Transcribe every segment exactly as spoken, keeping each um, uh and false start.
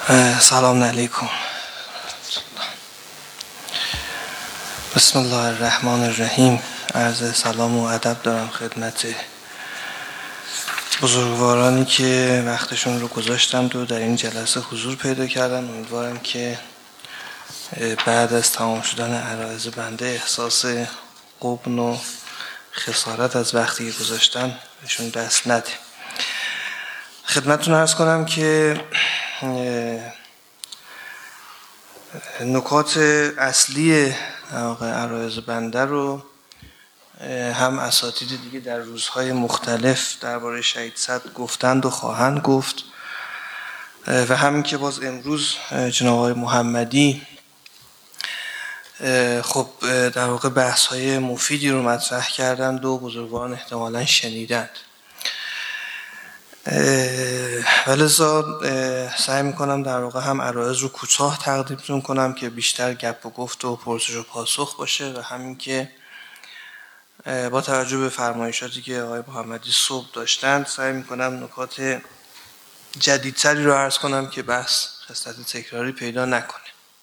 سلام علیکم. بسم الله الرحمن الرحیم. عرض سلام و ادب دارم خدمت بزرگوارانی که وقتشون رو گذاشتند و در این جلسه حضور پیدا کردن. امیدوارم که بعد از تمام شدن عرایض بنده احساس غبن و خسارت از وقتی که گذاشتن بهشون دست نده. خدمتتون عرض کنم که نکات اصلی عرایض بنده رو هم اساتید دیگه در روزهای مختلف درباره شهید صدر گفتند و خواهند گفت و همین که باز امروز جناب آقای محمدی خب در واقع بحث‌های مفیدی رو مطرح کردند و بزرگواران احتمالاً شنیدند. ولذا سعی میکنم در واقع هم عرایض رو کوتاه تقدیمتون کنم که بیشتر گپ و گفت و پرسش و پاسخ باشه و همین که با توجه به فرمایشاتی که آقای محمدی صبح داشتند سعی میکنم نکات جدیدتری رو عرض کنم که بحث خصلت تکراری پیدا نکنه.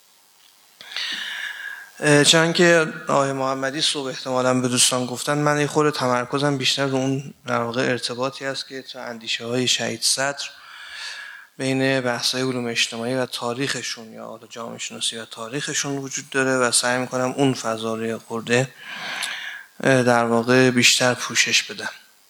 چون که آقای محمدی صبح احتمالاً به دوستان گفتن، من یه خورده تمرکزم بیشتر رو اون در واقع ارتباطی است که تا اندیشه های شهید صدر بین بحث های علوم اجتماعی و تاریخشون یا جامعه شناسی و تاریخشون وجود داره و سعی میکنم اون فضا رو خورده در واقع بیشتر پوشش بدم.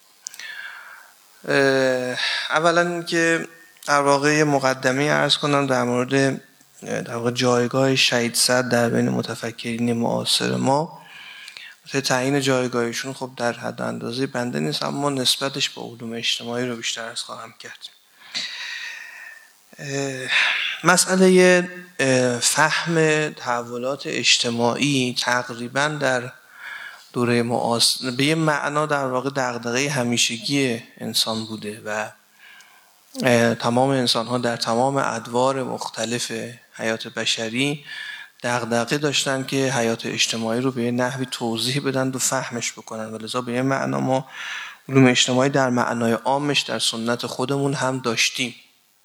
اولا اینکه در واقع مقدمه عرض کنم در مورد در واقع جایگاه شهید صدر در بین متفکرین معاصر ما. تعیین جایگاهشون خب در حد اندازه بنده نیست، اما نسبتش با علوم اجتماعی رو بیشتر از خواهم کرد. مسئله فهم تحولات اجتماعی تقریبا در دوره معاصر به یه معنا در واقع دغدغه همیشگی انسان بوده و تمام انسان ها در تمام ادوار مختلف حیات بشری دغدغه داشتن که حیات اجتماعی رو به نحوی توضیح بدن و فهمش بکنن و لذا به یه معنا ما علوم اجتماعی در معنای عامش در سنت خودمون هم داشتیم.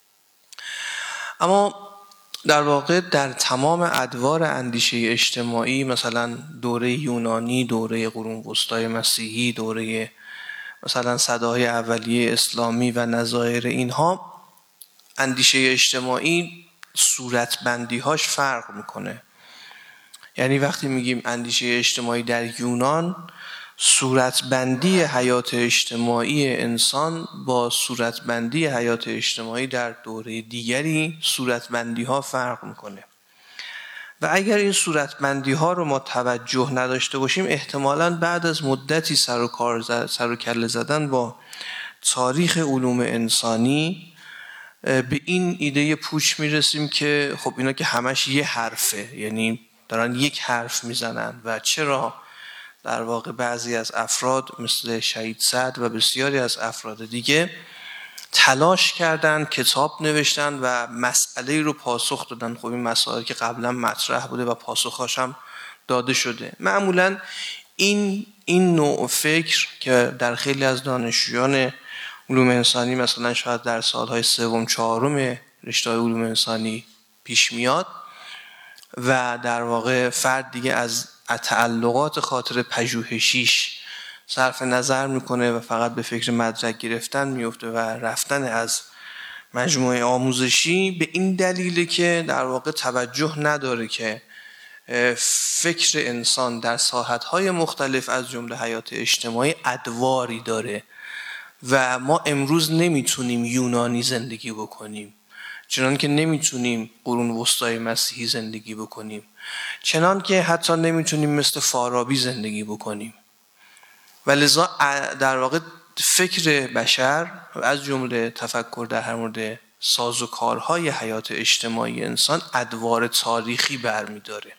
اما در واقع در تمام ادوار اندیشه اجتماعی، مثلا دوره یونانی، دوره قرون وسطای مسیحی، دوره مثلا صداهای اولیه اسلامی و نظایر اینها، اندیشه اجتماعی صورتبندی هاش فرق میکنه. یعنی وقتی میگیم اندیشه اجتماعی در یونان، صورتبندی حیات اجتماعی انسان با صورتبندی حیات اجتماعی در دوره دیگری صورتبندی ها فرق میکنه و اگر این صورتبندی ها رو ما توجه نداشته باشیم احتمالاً بعد از مدتی سر و کار زد، سر و کله زدن با تاریخ علوم انسانی به این ایده پوچ میرسیم که خب اینا که همش یه حرفه، یعنی دارن یک حرف میزنن و چرا در واقع بعضی از افراد مثل شهید صدر و بسیاری از افراد دیگه تلاش کردن، کتاب نوشتن و مسئله رو پاسخ دادن. خب این مسائل که قبلا مطرح بوده و پاسخاش هم داده شده. معمولا این این نوع فکر که در خیلی از دانشجویان علوم انسانی مثلا شاید در سالهای سوم چهارم رشته علوم انسانی پیش میاد و در واقع فرد دیگه از تعلقات خاطر پژوهشیش صرف نظر میکنه و فقط به فکر مدرک گرفتن میفته و رفتن از مجموعه آموزشی، به این دلیله که در واقع توجه نداره که فکر انسان در ساحت‌های مختلف از جمله حیات اجتماعی ادواری داره و ما امروز نمیتونیم یونانی زندگی بکنیم، چنان که نمیتونیم قرون وسطای مسیحی زندگی بکنیم، چنان که حتی نمیتونیم مثل فارابی زندگی بکنیم. و لذا در واقع فکر بشر از جمله تفکر در هر مورد سازوکارهای حیات اجتماعی انسان ادوار تاریخی برمیداره.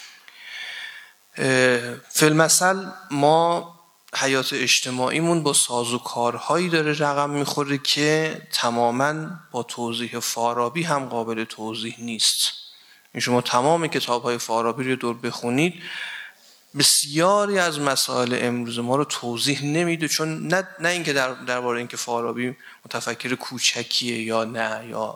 فی‌المثل ما حیات اجتماعیمون با سازوکارهایی داره رقم میخوره که تماماً با توضیح فارابی هم قابل توضیح نیست. شما تمام کتاب‌های فارابی رو دور بخونید، بسیاری از مسائل امروز ما رو توضیح نمیده، چون نه نه اینکه در درباره اینکه فارابی متفکر کوچکیه یا نه یا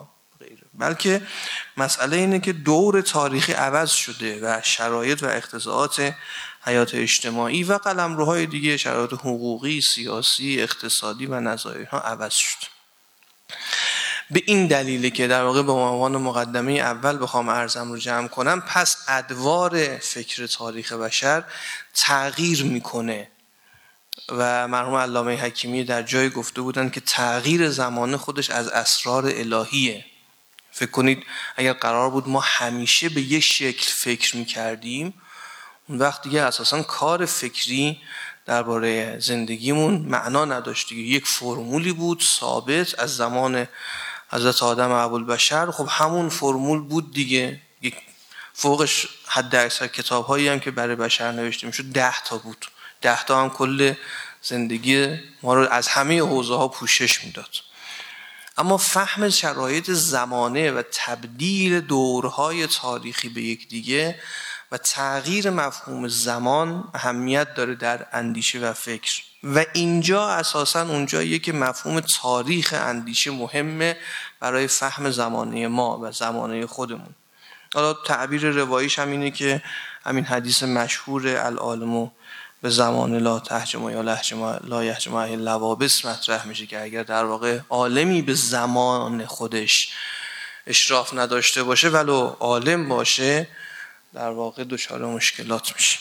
غیره، بلکه مسئله اینه که دور تاریخی عوض شده و شرایط و اقتضاعات حیات اجتماعی و قلمروهای دیگه، شرایط حقوقی، سیاسی، اقتصادی و نظایرها عوض شد. به این دلیله که در واقع به عنوان مقدمه اول بخوام عرضم رو جمع کنم، پس ادوار فکر تاریخ بشر تغییر میکنه و مرحوم علامه حکیمی در جای گفته بودن که تغییر زمان خودش از اسرار الهیه. فکر کنید اگر قرار بود ما همیشه به یک شکل فکر میکردیم، اون وقت دیگه اساساً کار فکری درباره زندگیمون معنا نداشت دیگه. یک فرمولی بود ثابت از زمان حضرت آدم ابوالبشر، خب همون فرمول بود دیگه. یک فوقش حد اکثر کتاب هایی هم که برای بشر نوشته میشد ده تا بود، ده تا هم کل زندگی ما رو از همه حوزه ها پوشش میداد. اما فهم شرایط زمانه و تبدیل دورهای تاریخی به یک دیگه و تغییر مفهوم زمان اهمیت داره در اندیشه و فکر، و اینجا اساساً اونجاییه که مفهوم تاریخ اندیشه مهمه برای فهم زمانه ما و زمانه خودمون. حالا تعبیر رواییش هم اینه که همین حدیث مشهور العالمو به زمان لا تهجم یا لهجم لا یهجم اللوابس مطرح میشه که اگر در واقع عالمی به زمان خودش اشراف نداشته باشه ولو عالم باشه، در واقع دچار مشکلات میشه.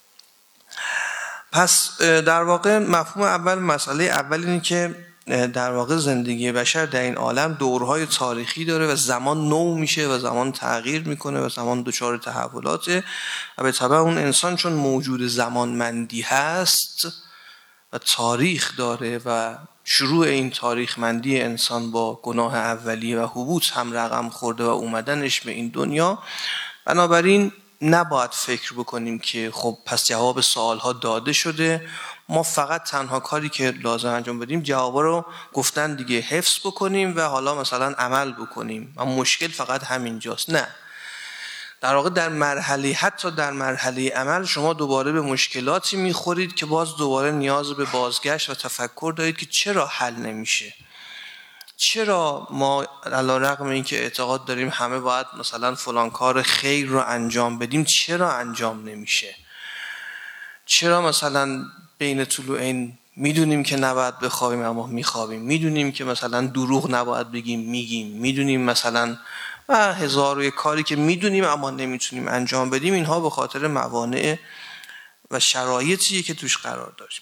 پس در واقع مفهوم اول، مسئله اول اینه که در واقع زندگی بشر در این عالم دورهای تاریخی داره و زمان نو میشه و زمان تغییر میکنه و زمان دچار تحولاته و به تبع اون انسان چون موجود زمانمندی هست و تاریخ داره و شروع این تاریخمندی انسان با گناه اولیه و حبوط هم رقم خورده و اومدنش به این دنیا، بنابراین نباید فکر بکنیم که خب پس جواب سوالها داده شده، ما فقط تنها کاری که لازم انجام بدیم جوابا رو گفتن دیگه، حفظ بکنیم و حالا مثلا عمل بکنیم و مشکل فقط همینجاست. نه، در واقع در مرحله حتی در مرحله عمل شما دوباره به مشکلاتی میخورید که باز دوباره نیاز به بازگشت و تفکر دارید که چرا حل نمیشه، چرا ما علی رغم این که اعتقاد داریم همه باید مثلا فلان کار خیر رو انجام بدیم چرا انجام نمیشه، چرا مثلا بین طلوعین میدونیم که نباید بخوابیم اما میخوابیم، میدونیم که مثلا دروغ نباید بگیم میگیم، میدونیم مثلا و هزار و یک کاری که میدونیم اما نمیتونیم انجام بدیم. اینها به خاطر موانع و شرایطیه که توش قرار داریم.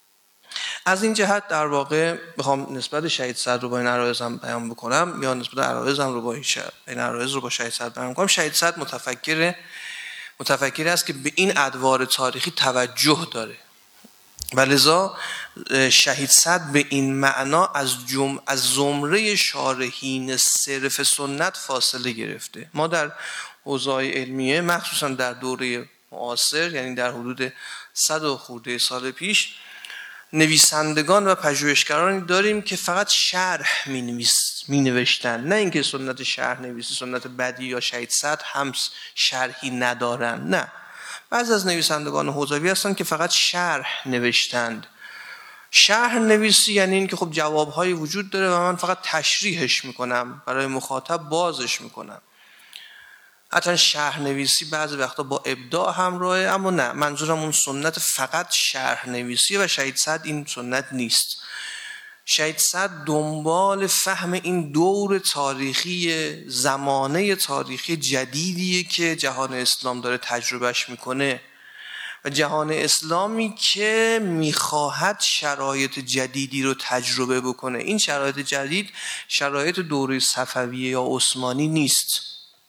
از این جهت در واقع بخوام نسبت شهید صدر رو با این عرایزم بیان بکنم یا نسبت عرایزم رو با این عرایز رو با شهید صدر بیان بکنم، شهید صدر متفکر متفکری است که به این ادوار تاریخی توجه داره و لذا شهید صدر به این معنا از جم از زمره شارحین صرف سنت فاصله گرفته. ما در حوزه‌های علمیه مخصوصا در دوره معاصر، یعنی در حدود صد و خورده سال پیش، نویسندگان و پژوهشگرانی داریم که فقط شرح می نوشتن، نه اینکه سنت شرح نویسی سنت بدی یا شهید صدر هم شرحی ندارن، نه، بعضی از نویسندگان حوزوی هستن که فقط شرح نوشتند. شرح نویسی یعنی این که خب جوابهایی وجود داره و من فقط تشریحش میکنم، برای مخاطب بازش میکنم. حتی شرح نویسی بعضی وقتا با ابداع همراهه، اما نه، منظورم اون سنت فقط شرح نویسی و شهید صدر این سنت نیست. شهید صدر دنبال فهم این دور تاریخی، زمانه تاریخی جدیدیه که جهان اسلام داره تجربهش میکنه و جهان اسلامی که میخواهد شرایط جدیدی رو تجربه بکنه. این شرایط جدید شرایط دوره صفویه یا عثمانی نیست،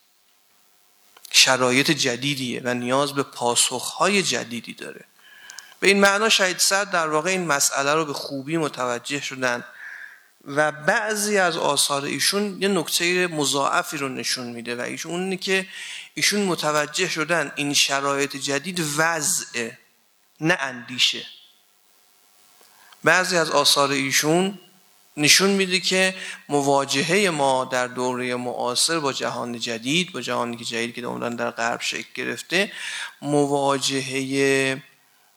شرایط جدیدیه و نیاز به پاسخهای جدیدی داره. به این معنا شهید صدر در واقع این مسئله رو به خوبی متوجه شدن و بعضی از آثار ایشون یه نکته مضاعفی رو نشون میده و ایشون اونه که ایشون متوجه شدن این شرایط جدید وضع نه اندیشه. بعضی از آثار ایشون نشون میده که مواجهه ما در دوره معاصر با جهان جدید، با جهانی که جدید که عمرن در غرب شکل گرفته، مواجهه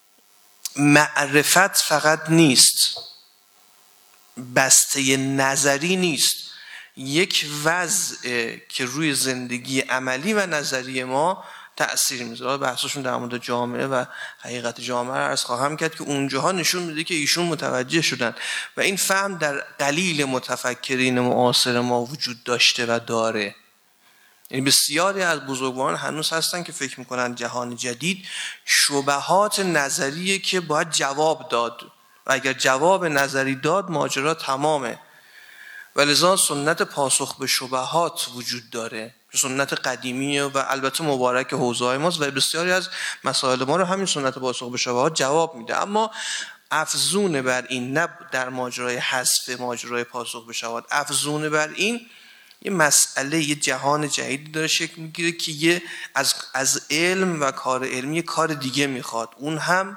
معرفت فقط نیست، بسته نظری نیست، یک وضع که روی زندگی عملی و نظری ما تأثیر میذاره. بحثشون در مورد جامعه و حقیقت جامعه رو عرض خواهم کرد که اونجاها نشون میده که ایشون متوجه شدن و این فهم در قلیل متفکرین معاصر ما وجود داشته و داره. یعنی بسیاری از بزرگواران هنوز هستن که فکر میکنن جهان جدید شبهات نظریه که باید جواب داد و اگر جواب نظری داد ماجرا تمامه و لذا سنت پاسخ به شبهات وجود داره، سنت قدیمیه و البته مبارک حوزه‌های ماست و بسیاری از مسائل ما رو همین سنت پاسخ به شبهات جواب میده. اما افزون بر این، نه در ماجرای حذف ماجرای پاسخ به شبهات، افزون بر این یه مسئله، یه جهان جدیدی داره شکل میگیره که یه از از علم و کار علمی یه کار دیگه میخواد، اون هم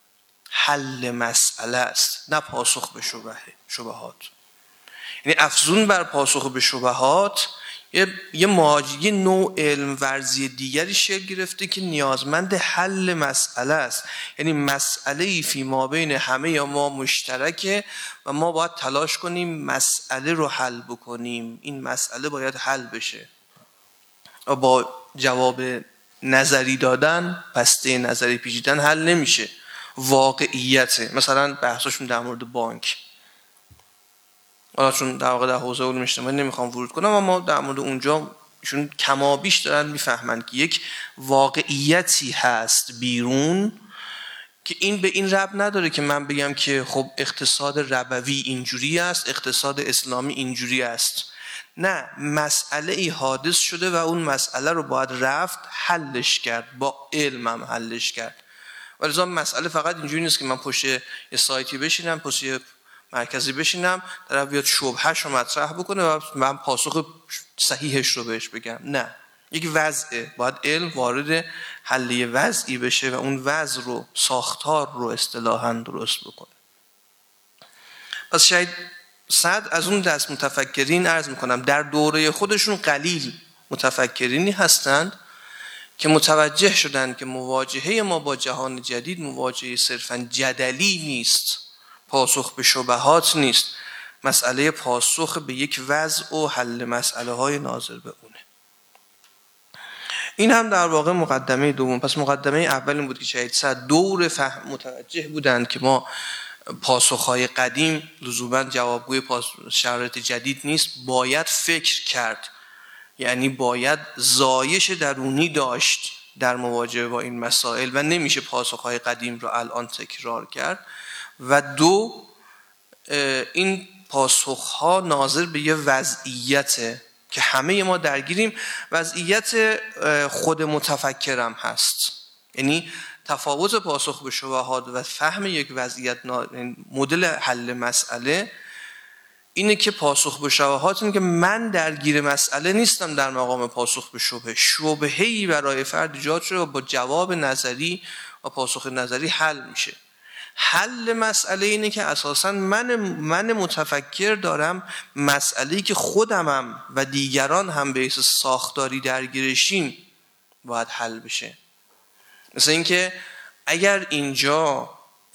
حل مسئله است نه پاسخ به شبهه شبهات. یعنی افزون بر پاسخ به شبهات یه یه ماجی نوع علم ورزی دیگری شکل گرفته که نیازمند حل مسئله است. یعنی مسئله فی ما بین همه یا ما مشترکه و ما باید تلاش کنیم مسئله رو حل بکنیم. این مسئله باید حل بشه و با جواب نظری دادن، بسته نظری پیچیدن حل نمیشه. واقعیته. مثلا بحثشون در مورد بانک، حالا چون در واقع در حوزه علوم اجتماعی نمیخوام ورود کنم، اما در مورد اونجا چون کمابیش دارن میفهمن که یک واقعیتی هست بیرون که این به این ربط نداره که من بگم که خب اقتصاد ربوی اینجوری است، اقتصاد اسلامی اینجوری است. نه، مسئله ای حادث شده و اون مسئله رو باید رفت حلش کرد، با علم هم حلش کرد. ولذا مسئله فقط اینجوری نیست که من پشت یه سایتی بشینم، پشت یه مرکزی بشینم طرف بیاد شبهش رو مطرح بکنه و من پاسخ صحیحش رو بهش بگم. نه، یک وضعه، باید علم وارد حل وضعی بشه و اون وضع رو، ساختار رو اصطلاحاً درست بکنه. پس شاید صد از اون دست متفکرین عرض میکنم در دوره خودشون قلیل متفکرینی هستند که متوجه شدند که مواجهه ما با جهان جدید مواجهه صرفاً جدلی نیست، پاسخ به شبهات نیست، مسئله پاسخ به یک وضع و حل مسئله های ناظر به اونه. این هم در واقع مقدمه دوم. پس مقدمه اول این بود که شاید صد دور فهم متوجه بودند که ما پاسخهای قدیم لزوما جوابگوی شرایط جدید نیست، باید فکر کرد، یعنی باید زایش درونی داشت در مواجهه با این مسائل و نمیشه پاسخهای قدیم رو الان تکرار کرد. و دو، این پاسخها ناظر به یه وضعیته که همه ما درگیریم، وضعیت خود متفکرم هست. یعنی تفاوت پاسخ به شبهات و فهم یک وضعیت، مدل حل مسئله اینه که پاسخ به شبهات اینه که من درگیر مسئله نیستم در مقام پاسخ به شبهه، شبهه‌ای برای فرد ایجاد شده و با جواب نظری و پاسخ نظری حل میشه. حل مسئله اینه که اساساً من من متفکر دارم مسئله‌ای که خودمم و دیگران هم به حیث ساختاری درگیرشیم باید حل بشه. مثل اینکه اگر اینجا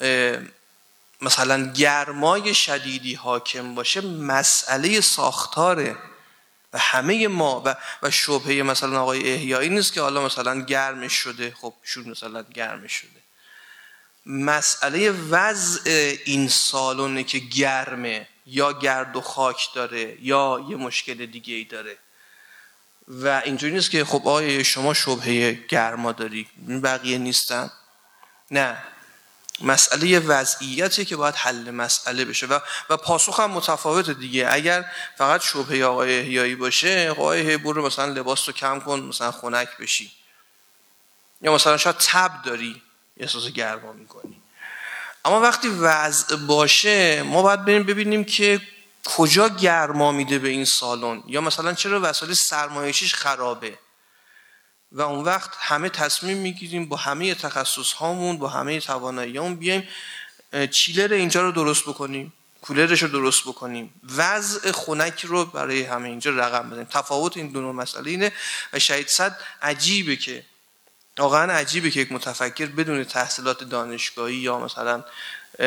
مثلا گرمای شدیدی حاکم باشه، مسئله ساختاره و همه ما و و شبهه مثلا آقای احیایی نیست که حالا مثلا گرمش شده، خب شون مثلا گرمش شده، مسئله وضع این سالونه که گرمه یا گرد و خاک داره یا یه مشکل دیگه ای داره و اینجوری نیست که خب آیا شما شبهه گرما داری بقیه نیستن. نه، مسئله وضعیتی که باید حل مسئله بشه و و پاسخ هم متفاوته دیگه. اگر فقط شبهه آقای احیایی باشه، آقای احیایی برو مثلا لباس رو کم کن مثلا خنک بشی، یا مثلا شاید تب داری احساس گرما میکنی. اما وقتی وضع باشه ما باید بریم ببینیم که کجا گرما میده به این سالن، یا مثلا چرا وسایل سرمایشیش خرابه و اون وقت همه تصمیم میگیریم با همه تخصص هامون با همه تواناییامون بیایم چیلر اینجا رو درست بکنیم، کولرش رو درست بکنیم، وضع خنک رو برای همه اینجا رقم بزنیم. تفاوت این دو نوع مسئله اینه و شاید صد عجیبه که واقعا عجیبه که یک متفکر بدون تحصیلات دانشگاهی یا مثلا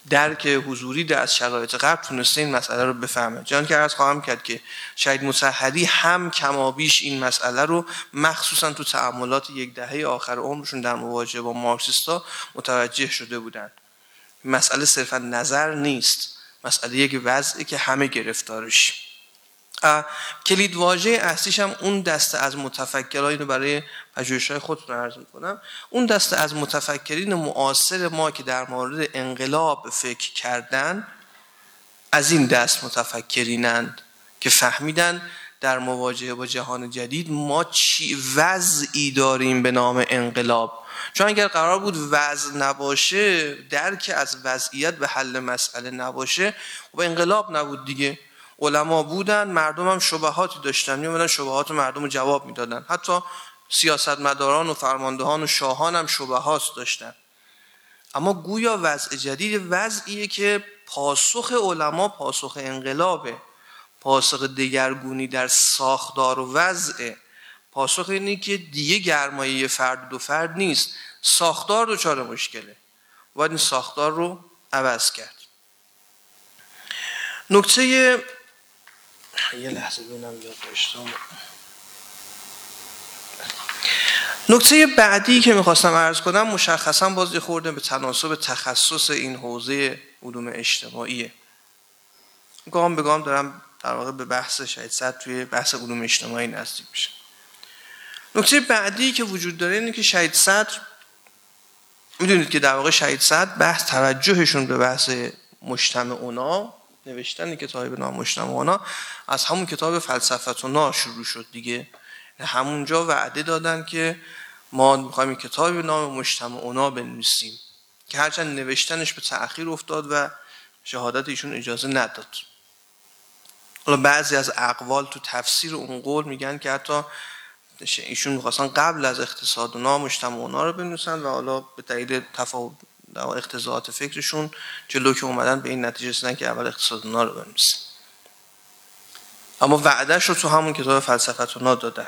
درک حضوری در از شرایط غرب تونسته این مسئله رو بفهمه. جان که عرض خواهم کرد که شهید مطهری هم کمابیش این مسئله رو مخصوصا تو تأملات یک دهه آخر عمرشون در مواجهه با مارکسیستا متوجه شده بودن. مسئله صرفا نظر نیست، مسئله یک وضعی که همه گرفتارش. کلید واژه اصلیش هم اون دسته از متفکرها، اینو برای پژوهش‌های خودتون عرض می‌کنم، اون دسته از متفکرین معاصر ما که در مورد انقلاب فکر کردن، از این دست متفکرینند که فهمیدن در مواجهه با جهان جدید ما چی وضعی داریم به نام انقلاب. چون اگر قرار بود وضع نباشه، درک از وضعیت و حل مسئله نباشه، و انقلاب نبود دیگه. علما بودن، مردم هم شبهاتی داشتن، میومدن شبهات مردم رو جواب میدادن. حتی سیاستمداران و فرماندهان و شاهان هم شبهات داشتن. اما گویا وضع جدید وضعیه که پاسخ علما پاسخ انقلابه، پاسخ دگرگونی در ساختار و وضع. پاسخ اینه که دیگه گرمایه فرد دو فرد نیست، ساختار دچار مشکله، باید این ساختار رو عوض کرد. نکته یه لحظه ببینم یاد داشتم. نکته بعدی که میخواستم عرض کنم مشخصا باز خورده به تناسب تخصص این حوزه علوم اجتماعیه. گام به گام دارم در واقع به بحث شهید صدر توی بحث علوم اجتماعی نزدیک میشه. نکته بعدی که وجود داره اینه که شهید صدر، میدونید که در واقع شهید صدر بحث توجهشون به بحث مجتمعنا، نوشتن کتابی به نام مجتمعنا، از همون کتاب فلسفتنا شروع شد دیگه. همونجا وعده دادن که ما میخوایم این کتابی به نام مجتمعنا بنویسیم که هرچند نوشتنش به تأخیر افتاد و شهادت ایشون اجازه نداد. حالا بعضی از اقوال تو تفسیر اون قول میگن که حتی ایشون میخواستن قبل از اقتصادنا مجتمعنا رو بنویسن و حالا به دلیل تفاوت در اقتضاعات فکرشون جلو که اومدن به این نتیجه رسیدن که اول اقتصادنا رو بنویسن. اما وعدهش رو تو همون کتاب فلسفتنا دادن.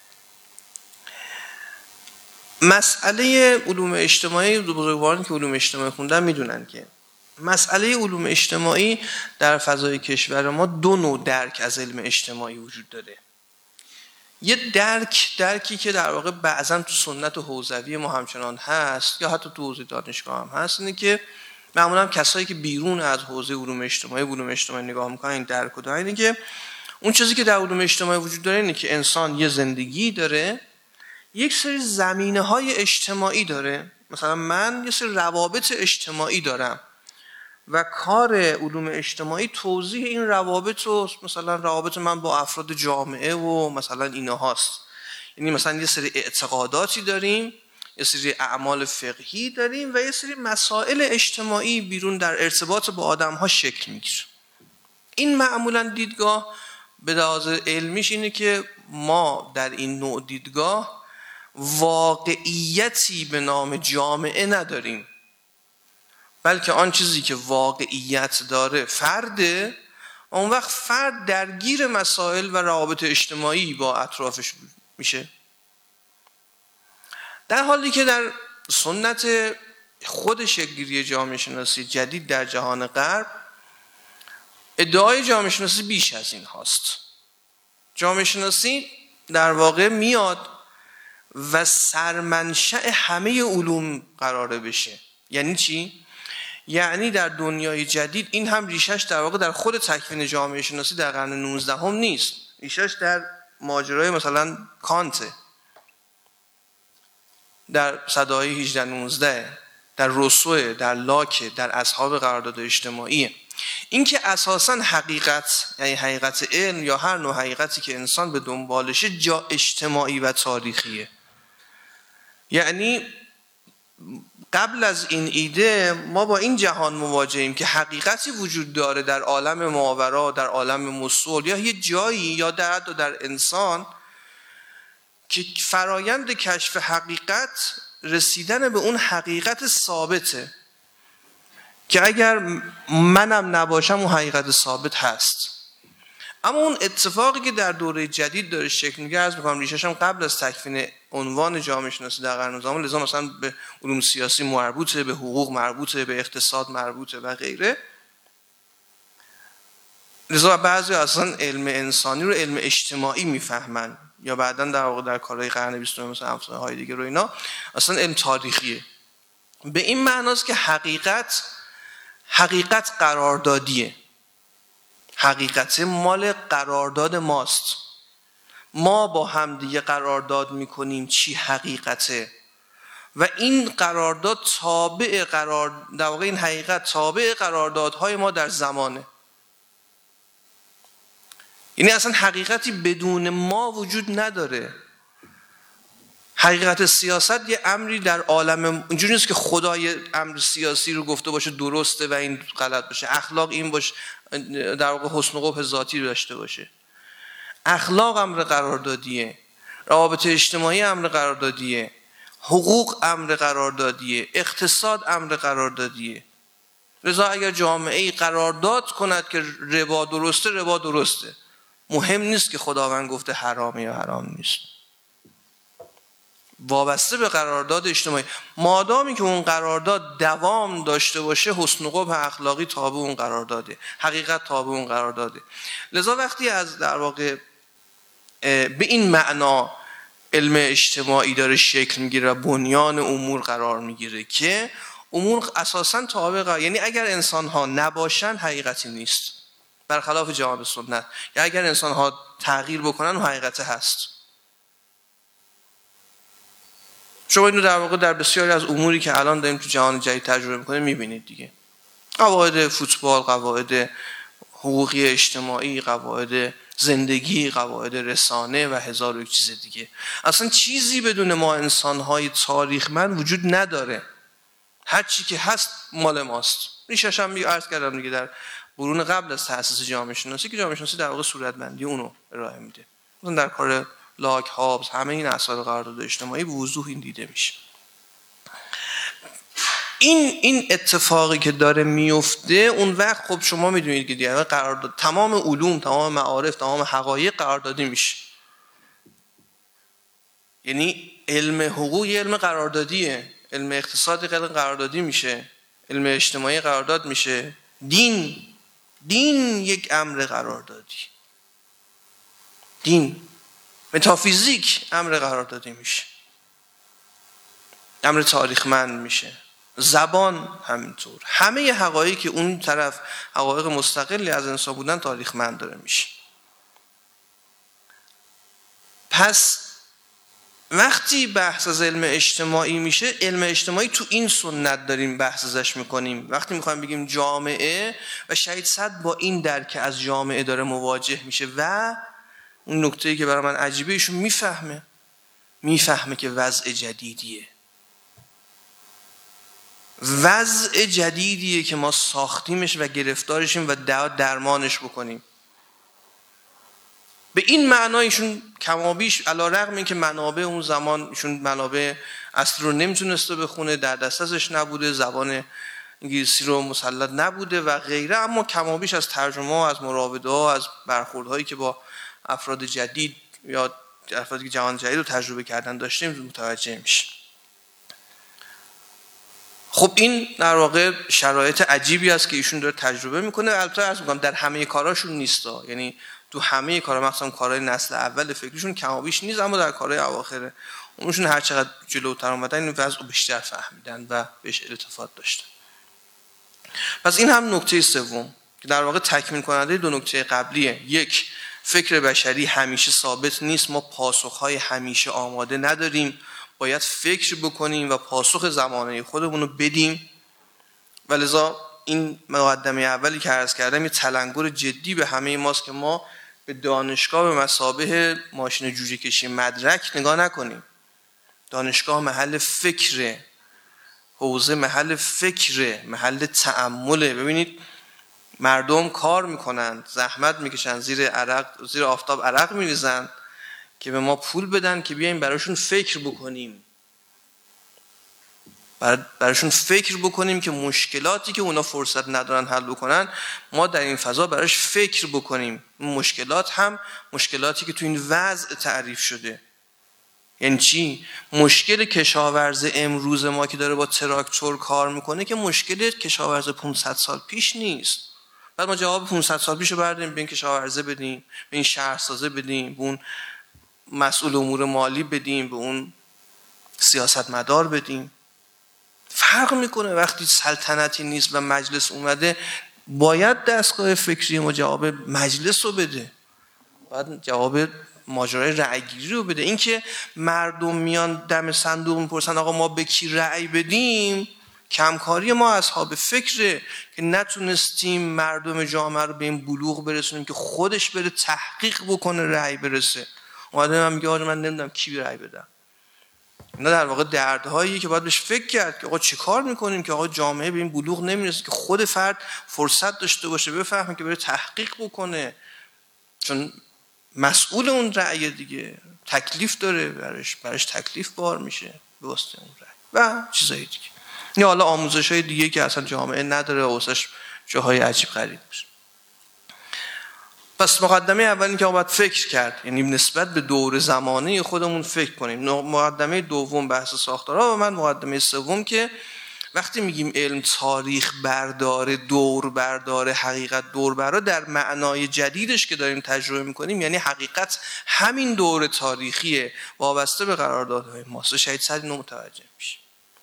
مسئله علوم اجتماعی، دو بزرگوارانی که علوم اجتماعی خوندن میدونن که مسئله علوم اجتماعی در فضای کشور ما دو نوع درک از علم اجتماعی وجود داره. یه درک درکی که در واقع بعضا تو سنت حوزوی ما همچنان هست یا حتی تو حوزه دانشگاه هم هست، اینه که معمولا کسایی که بیرون از حوزه علوم اجتماعی علوم اجتماعی نگاه میکنن این درک رو دارن، اینه که اون چیزی که در علوم اجتماعی وجود داره اینه که انسان یه زندگی داره، یک سری زمینه‌های اجتماعی داره. مثلا من یه سری روابط اجتماعی دارم و کار علوم اجتماعی توضیح این روابط و مثلا روابط من با افراد جامعه و مثلا اینا هاست. یعنی مثلا یه سری اعتقاداتی داریم، یه سری اعمال فقهی داریم و یه سری مسائل اجتماعی بیرون در ارتباط با آدم‌ها شکل میگیره. این معمولا دیدگاه به لحاظ علمیش اینه که ما در این نوع دیدگاه واقعیتی به نام جامعه نداریم، بلکه آن چیزی که واقعیت داره فرده. اون وقت فرد درگیر مسائل و روابط اجتماعی با اطرافش میشه، در حالی که در سنت خود شکل‌گیری جامعه شناسی جدید در جهان غرب ادعای جامعه شناسی بیش از این هاست. جامعه شناسی در واقع میاد و سرمنشأ همه علوم قراره بشه. یعنی چی؟ یعنی در دنیای جدید این هم ریشش در واقع در خود تکوین جامعه شناسی در قرن نوزدهم نیست، ریشش در ماجرای مثلا کانت در سده‌های هجده نوزده، در روسو، در لاک، در اصحاب قرارداد اجتماعی. این که اساساً حقیقت، یعنی حقیقت علم یا هر نوع حقیقتی که انسان به دنبالشه، جا اجتماعی و تاریخیه. یعنی قبل از این ایده ما با این جهان مواجهیم که حقیقتی وجود داره در عالم ماورا، در عالم مسول یا یه جایی یا در حد در انسان که فرایند کشف حقیقت رسیدن به اون حقیقت ثابته که اگر منم نباشم اون حقیقت ثابت هست. اما اون اتفاقی که در دوره جدید داره شکل میگیره، عرض میکنم ریشش هم قبل از تکوین عنوان جامعه شناسی در قرن نوزدهم، لذا مثلا به علوم سیاسی مربوطه، به حقوق مربوطه، به اقتصاد مربوطه و غیره. لذا بعضی اصلا علم انسانی رو علم اجتماعی میفهمن، یا بعداً در واقع در کارهای قرن بیستم مثل امثال هایدگر و اینا اصلا علم تاریخیه. به این معناست که حقیقت حقیقت قراردادیه، حقیقت مال قرارداد ماست. ما با هم دیگه قرارداد میکنیم چی حقیقته و این قرارداد تابع قرار در واقع این حقیقت تابع قراردادهای ما در زمانه. یعنی اصلا حقیقتی بدون ما وجود نداره. حقیقت سیاست یه امری در عالم، اینجوری نیست که خدا یه امر سیاسی رو گفته باشه درسته و این غلط باشه. اخلاق این باشه، در واقع حسن و قبح ذاتی رو داشته باشه. اخلاق امر قراردادیه، روابط اجتماعی امر قراردادیه، حقوق امر قراردادیه، اقتصاد امر قراردادیه. لذا اگر جامعه قرارداد کند که ربا درسته، ربا درسته. مهم نیست که خداوند گفته حرامه یا حرام نیست. وابسته به قرارداد اجتماعی، مادامی که اون قرارداد دوام داشته باشه، حسن و قبح اخلاقی تابع اون قرارداده، حقیقت تابع اون قرارداده. لذا وقتی از در واقع به این معنا علم اجتماعی داره شکل میگیره و بنیان امور قرار میگیره که امور اساساً تابع قرار، یعنی اگر انسان ها نباشن حقیقتی نیست، برخلاف جواب سنت. یا اگر انسان ها تغییر بکنن و حقیقت هست. شما اینو در واقع در بسیاری از اموری که الان داریم تو جهان جدید تجربه میکنیم میبینید دیگه. قواعد فوتبال، قواعد حقوقی اجتماعی، قواعد زندگی، قواعد رسانه و هزار و یک چیز دیگه. اصلا چیزی بدون ما انسان‌های تاریخمند وجود نداره. هر چی که هست مال ماست. ریشش هم عرض کردم دیگه در قرون قبل از تأسیس جامعه شناسی که جامعه شناسی در واقع صورتبندی اونو ارائه میده. مثلا در کار لاک، هابز، همه این اصل قرارداد اجتماعی به وضوح این دیده میشه. این این اتفاقی که داره میفته اون وقت خب شما میدونید که دیگه قرارداد تمام علوم، تمام معارف، تمام حقایق قراردادی میشه. یعنی علم حقوق یه علم قراردادیه، علم اقتصاد علم قراردادی میشه، علم اجتماعی قرارداد میشه، دین دین یک امر قراردادی، دین متافیزیک امر قراردادی میشه، امر تاریخمند میشه، زبان همینطور. همه حقایقی که اون طرف حقایق مستقلی از انسان بودن تاریخمند داره میشه. پس وقتی بحث از علم اجتماعی میشه، علم اجتماعی تو این سنت داریم بحث ازش میکنیم. وقتی میخوایم بگیم جامعه و شهید صد با این درک از جامعه داره مواجه میشه و اون نکته‌ای که برای من عجیبه، ایشون میفهمه میفهمه که وضع جدیدیه، وضع جدیدیه که ما ساختیمش و گرفتارشیم و درمانش بکنیم. به این معنی ایشون کمابیش علی رغم این که منابع اون زمان ایشون منابع اصلی رو نمیتونسته بخونه، در دسترسش نبوده، زبان انگلیسی رو مسلط نبوده و غیره، اما کمابیش از ترجمه ها، از مراوده ها، از برخوردهایی که با افراد جدید یا افرادی که جهان جدید رو تجربه کردن داشتیم متوجه میشه. خب این در واقع شرایط عجیبی است که ایشون داره تجربه میکنه. البته عرض میکنم در همه کاراشون نیستا، یعنی تو همه کارا، مثلا کارهای نسل اول فکریشون کمابیش نیست، اما در کارهای اواخر اونشون هر چقدر جلوتر اومدن این وضع رو بیشتر فهمیدن و بهش التفات داشتن. پس این هم نکته سوم که در واقع تکمیل کننده دو نکته قبلیه. یک، فکر بشری همیشه ثابت نیست، ما پاسخهای همیشه آماده نداریم، باید فکر بکنیم و پاسخ زمانه خودمون رو بدیم و لذا این مقدمه اولی که عرض کردم یه تلنگر جدی به همه ماست که ما به دانشگاه به مثابه ماشین جوجه کشی مدرک نگاه نکنیم. دانشگاه محل فکره، حوزه محل فکره، محل تأمله. ببینید مردم کار میکنن، زحمت میکشن، زیر عرق، زیر آفتاب عرق میریزن که به ما پول بدن که بیایم براشون فکر بکنیم. براشون فکر بکنیم که مشکلاتی که اونا فرصت ندارن حل بکنن ما در این فضا براش فکر بکنیم. مشکلات هم مشکلاتی که تو این وضع تعریف شده. یعنی چی؟ مشکل کشاورز امروز ما که داره با تراکتور کار میکنه که مشکل کشاورز پانصد سال پیش نیست. بعد ما جواب پانصد سال پیش رو بردیم به این کشاورزه بدیم، به این شهرسازه بدیم، به اون مسئول امور مالی بدیم، به اون سیاستمدار بدیم. فرق میکنه وقتی سلطنتی نیست و مجلس اومده باید دستگاه فکری ما جواب مجلس رو بده، باید جواب ماجرای رأیگیری رو بده. این که مردم میان دم صندوق میپرسن آقا ما به کی رأی بدیم، کمکاری ما اصحاب فکره که نتونستیم مردم جامعه رو به این بلوغ برسونیم که خودش بره تحقیق بکنه رأی برسه. اومده من میگه آقا من نمیدونم کی رأی بدم. اینا در واقع دردهایی که باید بهش فکر کرد که آقا چه کار میکنیم که آقا جامعه به این بلوغ نمیرسه که خود فرد فرصت داشته باشه بفهمه که بره تحقیق بکنه، چون مسئول اون رأی دیگه تکلیف داره، برش برش تکلیف بار میشه به واسطه اون رأی و چیزای دیگه. یا حالا آموزش‌های دیگه که اصلا جامعه نداره و واسش جاهای عجیب غریب میشه. پس مقدمه اول این که باید فکر کرد، یعنی نسبت به دور زمانه خودمون فکر کنیم. مقدمه دوم بحث ساختارها و من مقدمه سوم که وقتی میگیم علم تاریخ برداره، دور برداره، حقیقت دور برداره در معنای جدیدش که داریم تجربه میکنیم، یعنی حقیقت همین دور تاریخیه وابسته به قراردادهای ماست. شاید صد اینو متوجه میشه.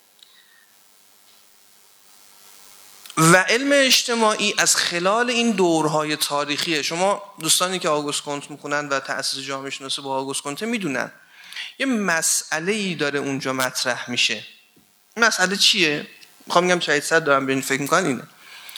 و علم اجتماعی از خلال این دورهای تاریخیه. شما دوستانی که آگوست کنت میکنن و تأسیس جامعه شناسی با آگوست کنت میدونن یه مسئله‌ای داره اونجا مطرح میشه. مسئله چیه؟ میخوام میگم شاید صد دارم به این فکر میکنن اینه.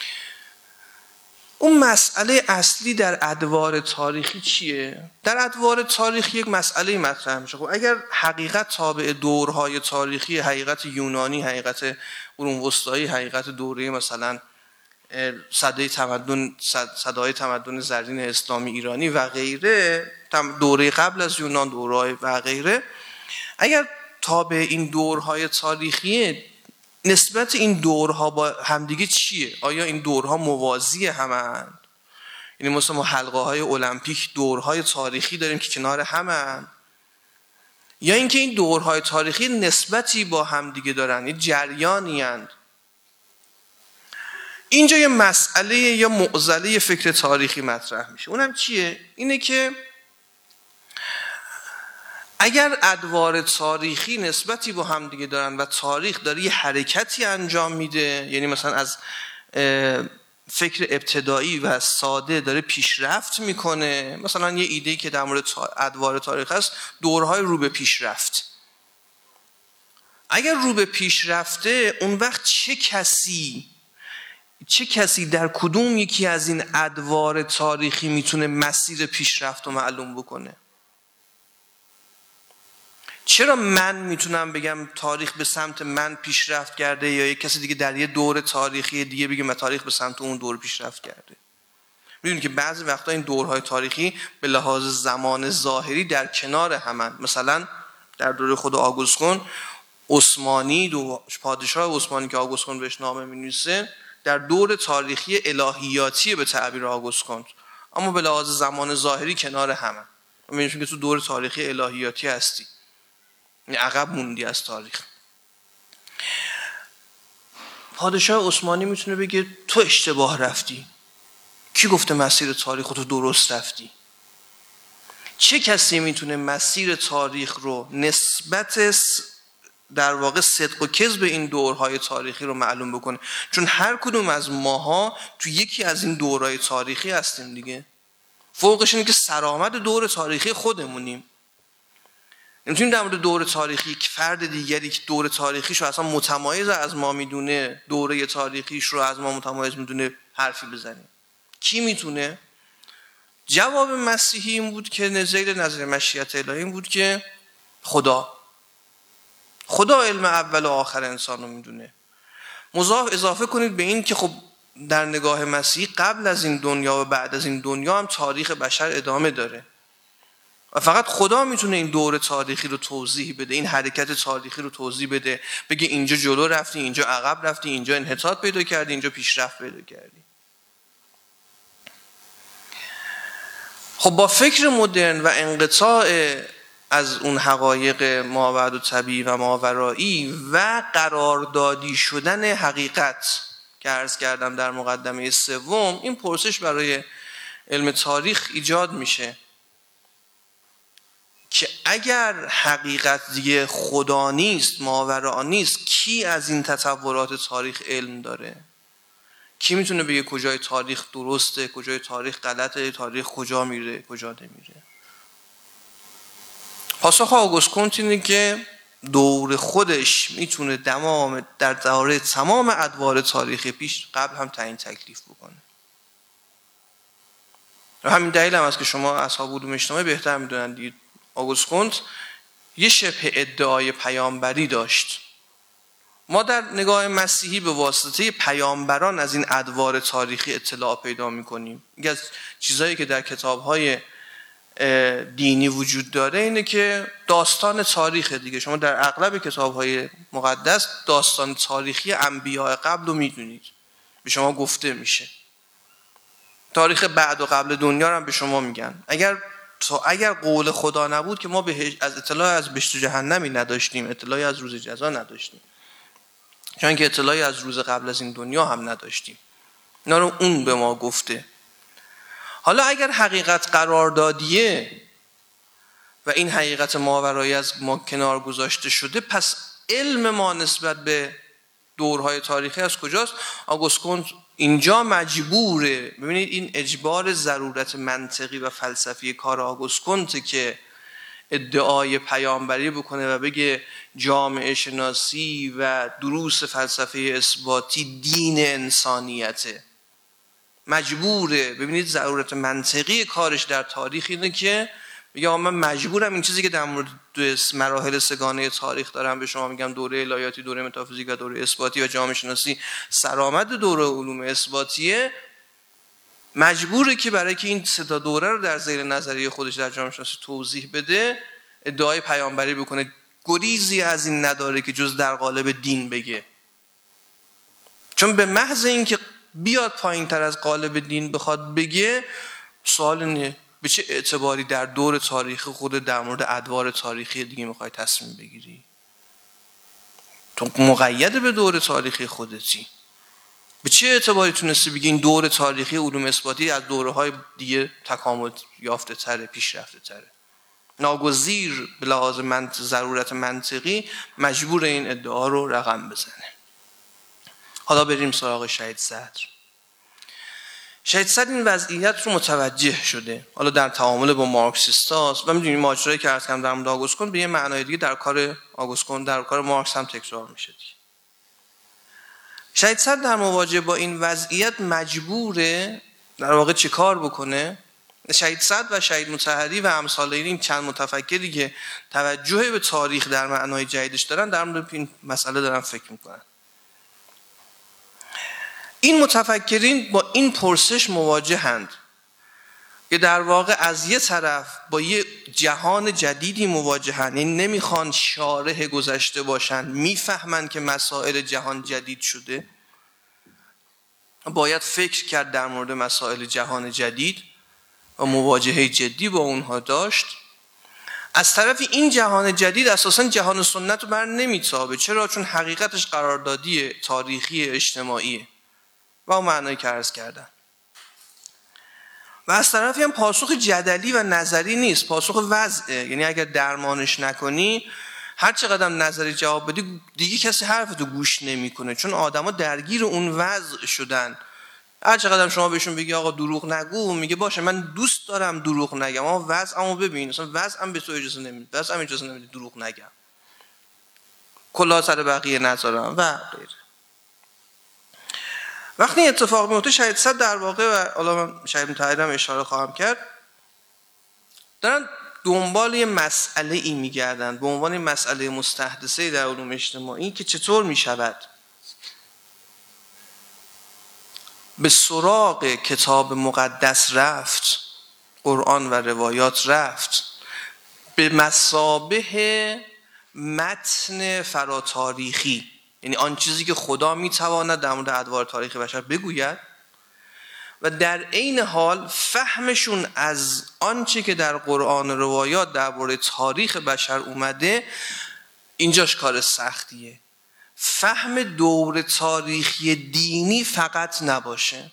اون مسئله اصلی در ادوار تاریخی چیه؟ در ادوار تاریخی یک مسئله مطرح میشه. خب اگر حقیقت تابع دورهای تاریخی، حقیقت یونانی، حقیقت قرون وسطایی، حقیقت دوره مثلا صدای تمدن صدای تمدن زرین اسلامی ایرانی و غیره، دوره قبل از یونان، دوره و غیره، اگر تابع این دورهای تاریخی، نسبت این دورها با همدیگه چیه؟ آیا این دورها موازی همند؟ یعنی مثلا ما حلقه های المپیک دورهای تاریخی داریم که کنار همند، یا اینکه این دورهای تاریخی نسبتی با همدیگه دارن، یه جریانی اند؟ اینجا یه مسئله یا معضله فکر تاریخی مطرح میشه. اونم چیه؟ اینه که اگر ادوار تاریخی نسبتی با هم دیگه دارن و تاریخ داره یه حرکتی انجام میده، یعنی مثلا از فکر ابتدایی و ساده داره پیشرفت میکنه، مثلا یه ایده‌ای که در مورد ادوار تاریخ هست دورهای رو به پیشرفت، اگر رو به پیشرفته اون وقت چه کسی چه کسی در کدوم یکی از این ادوار تاریخی میتونه مسیر پیشرفت رو معلوم بکنه؟ چرا من میتونم بگم تاریخ به سمت من پیشرفت کرده یا یک کسی دیگه در یه دور تاریخی دیگه بگه تاریخ به سمت اون دور پیشرفت کرده؟ میدونید که بعضی وقتا این دورهای تاریخی به لحاظ زمان ظاهری در کنار همن. مثلا در دوره خود آگوست کنت عثمانی، دو پادشاه عثمانی که آگوست کنت بهش نامه می‌نویسه، در دور تاریخی الهیاتی به تعبیر آگوست کنت، اما به لحاظ زمان ظاهری کنار همن. می‌بینید که تو دور تاریخی الهیاتی هستی، عقب موندی از تاریخ. پادشاه عثمانی میتونه بگه تو اشتباه رفتی، کی گفته مسیر تاریخ رو تو درست رفتی؟ چه کسی میتونه مسیر تاریخ رو نسبت در واقع صدق و کذب این دورهای تاریخی رو معلوم بکنه؟ چون هر کدوم از ماها تو یکی از این دورهای تاریخی هستیم دیگه. فوقش اینه که سرآمد دور تاریخی خودمونیم. نمیتونیم در مورد دور تاریخی یک فرد دیگری که دور تاریخیش رو اصلا متمایز از ما میدونه، دوره تاریخیش رو از ما متمایز میدونه حرفی بزنیم. کی میتونه؟ جواب مسیحی این بود که نظیر نظر مشیت الهی این بود که خدا خدا علم اول و آخر انسان رو میدونه. مضاف اضافه کنید به این که خب در نگاه مسیحی قبل از این دنیا و بعد از این دنیا هم تاریخ بشر ادامه داره. و فقط خدا میتونه این دور تاریخی رو توضیح بده، این حرکت تاریخی رو توضیح بده، بگه اینجا جلو رفتی، اینجا عقب رفتی، اینجا انحطاط پیدا کردی، اینجا پیشرفت پیدا کردی. خب با فکر مدرن و انقطاع از اون حقایق مابعد و طبیعی و ماورایی و قراردادی شدن حقیقت که عرض کردم در مقدمه سوم، این پرسش برای علم تاریخ ایجاد میشه که اگر حقیقت دیگه خدا نیست، ماورا نیست، کی از این تطورات تاریخ علم داره؟ کی میتونه بگه کجای تاریخ درسته، کجای تاریخ غلطه، تاریخ کجا میره، کجا نمیره؟ پاسخ آگوست کنت اینه که دور خودش میتونه تمام در دوره تمام ادوار تاریخی پیش قبل هم تعیین تکلیف بکنه. و همین دلیل هم است که شما اصحاب علوم اجتماعی بهتر میدونن دید آگوست کنت یه شبه ادعای پیامبری داشت. ما در نگاه مسیحی به واسطه پیامبران از این ادوار تاریخی اطلاع پیدا میکنیم. یکی از چیزهایی که در کتاب‌های دینی وجود داره اینه که داستان تاریخ دیگه. شما در اغلب کتاب‌های مقدس داستان تاریخی انبیاء قبل رو میدونید، به شما گفته میشه. تاریخ بعد و قبل دنیا رو هم به شما میگن. اگر تا اگر قول خدا نبود که ما به از اطلاع از بهشت و جهنمی نداشتیم، اطلاعی از روز جزا نداشتیم، چون که اطلاعی از روز قبل از این دنیا هم نداشتیم. اینا رو اون به ما گفته. حالا اگر حقیقت قراردادیه و این حقیقت ماورایی از ما کنار گذاشته شده، پس علم ما نسبت به دورهای تاریخی از کجاست؟ آگوست کنت اینجا مجبوره. ببینید این اجبار ضرورت منطقی و فلسفی کار آگوست کنت که ادعای پیامبری بکنه و بگه جامعه شناسی و دروس فلسفه اثباتی دین انسانیته. مجبوره. ببینید ضرورت منطقی کارش در تاریخ اینه که بگه من مجبورم این چیزی که در مورد مراحل سگانه تاریخ دارم به شما میگم، دوره الهیاتی، دوره متافیزیک و دوره اثباتی و جامعه شناسی، سرآمد دوره علوم اثباتیه، مجبوره که برای که این سه تا دوره رو در زیر نظریه خودش در جامعه شناسی توضیح بده، ادعای پیامبری بکنه. گریزی از این نداره که جز در قالب دین بگه، چون به محض اینکه بیاد پایین تر از قالب دین بخواد بگه، سوال اینه به چه اعتباری در دور تاریخی خود در مورد ادوار تاریخی دیگه میخوای تصمیم بگیری؟ تو مقید به دور تاریخی خودتی. به چه اعتباری تونستی بگی این دور تاریخی علوم اثباتی از دوره‌های دیگه تکامل یافته تره، پیشرفته تره؟ ناگزیر به لحاظ منط... ضرورت منطقی مجبور این ادعا رو رقم بزنه. حالا بریم سراغ شهید صدر. شهید صدر این وضعیت رو متوجه شده، حالا در تعامل با مارکسیستاست و میدونیم ماجرایی که عرض کردم در مورد آگوست کنت به یه معنای دیگه در کار آگوست کنت در کار مارکس هم تکرار میشه دیگه. شهید صدر در مواجهه با این وضعیت مجبوره در واقع چه کار بکنه؟ شهید صدر و شهید مطهری و امثال این چند متفکری که توجه به تاریخ در معنای جدیدش دارن در مورد این مسئله دارن فکر میکنن. این متفکرین با این پرسش مواجهند که در واقع از یه طرف با یه جهان جدیدی مواجهند، یعنی نمیخوان شارح گذشته باشن، میفهمن که مسائل جهان جدید شده، باید فکر کرد در مورد مسائل جهان جدید و مواجهه جدی با اونها داشت. از طرف این جهان جدید اساساً جهان سنت رو بر نمیتابه. چرا؟ چون حقیقتش قراردادی تاریخی اجتماعیه و اون معنایی که عرض کردن. و از طرفی هم پاسخ جدلی و نظری نیست، پاسخ وضعه. یعنی اگر درمانش نکنی، هر چقدر نظری جواب بدی دیگه کسی حرفتو گوش نمیکنه، چون آدما درگیر اون وضع شدن. هر چقدر شما بهشون بگی آقا دروغ نگو، میگه باشه من دوست دارم دروغ نگم، اما وضعمو ببین، اصلا وضعم به تو اجازه نمیده، وضعم اجازه نمیده دروغ نگم، کلاه سر بقیه نذارم و غیره. وقتی اتفاق میفته شهید صدر در واقع، و حالا من شهید مطهری هم اشاره خواهم کرد، دارن دنبال یه مسئله ای میگردن به عنوان مسئله مستحدثه در علوم اجتماعی که چطور میشود به سراغ کتاب مقدس رفت، قرآن و روایات رفت، به مثابه متن فراتاریخی، یعنی آن چیزی که خدا میتواند در مورد ادوار تاریخ بشر بگوید و در عین حال فهمشون از آنچه که در قرآن و روایات درباره تاریخ بشر اومده، اینجاش کار سختیه. فهم دور تاریخی دینی فقط نباشه.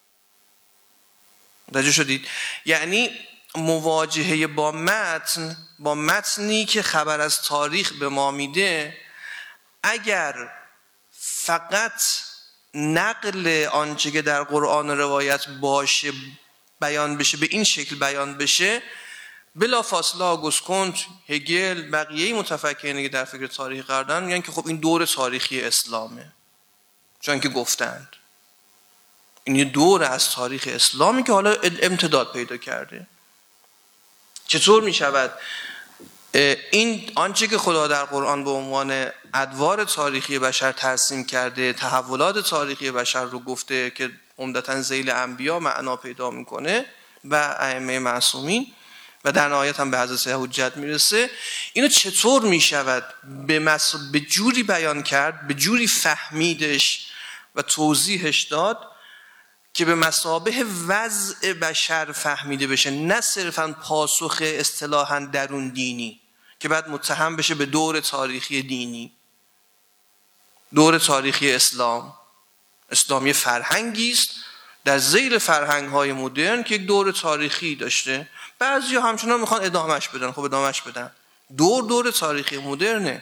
متوجه شدید؟ یعنی مواجهه با متن، با متنی که خبر از تاریخ به ما میده، اگر فقط نقل آنچه که در قرآن و روایت باشه بیان بشه، به این شکل بیان بشه، بلا فاصله آگوست کنت، هگل، بقیه متفکرینی که در فکر تاریخ قرار دارن میگن که خب این دور تاریخی اسلامه، چون که گفتند این یه دور از تاریخ اسلامی که حالا امتداد پیدا کرده. چطور می شود این آنچه که خدا در قرآن به عنوان ادوار تاریخی بشر ترسیم کرده، تحولات تاریخی بشر رو گفته که عمدتاً ذیل انبیا معنا پیدا میکنه و ائمه معصومین و در نهایت هم به حضرت حجت میرسه، اینو چطور می شود به, مس... به جوری بیان کرد، به جوری فهمیدش و توضیحش داد که به مثابه وضع بشر فهمیده بشه، نه صرفاً پاسخ اصطلاحاً درون دینی که بعد متهم بشه به دور تاریخی دینی. دور تاریخی اسلام، اسلامی فرهنگی است در ذیل فرهنگ‌های مدرن که یک دور تاریخی داشته. بعضیا همچنان میخوان ادامهش بدن. خب ادامهش بدن. دور دور تاریخی مدرنه.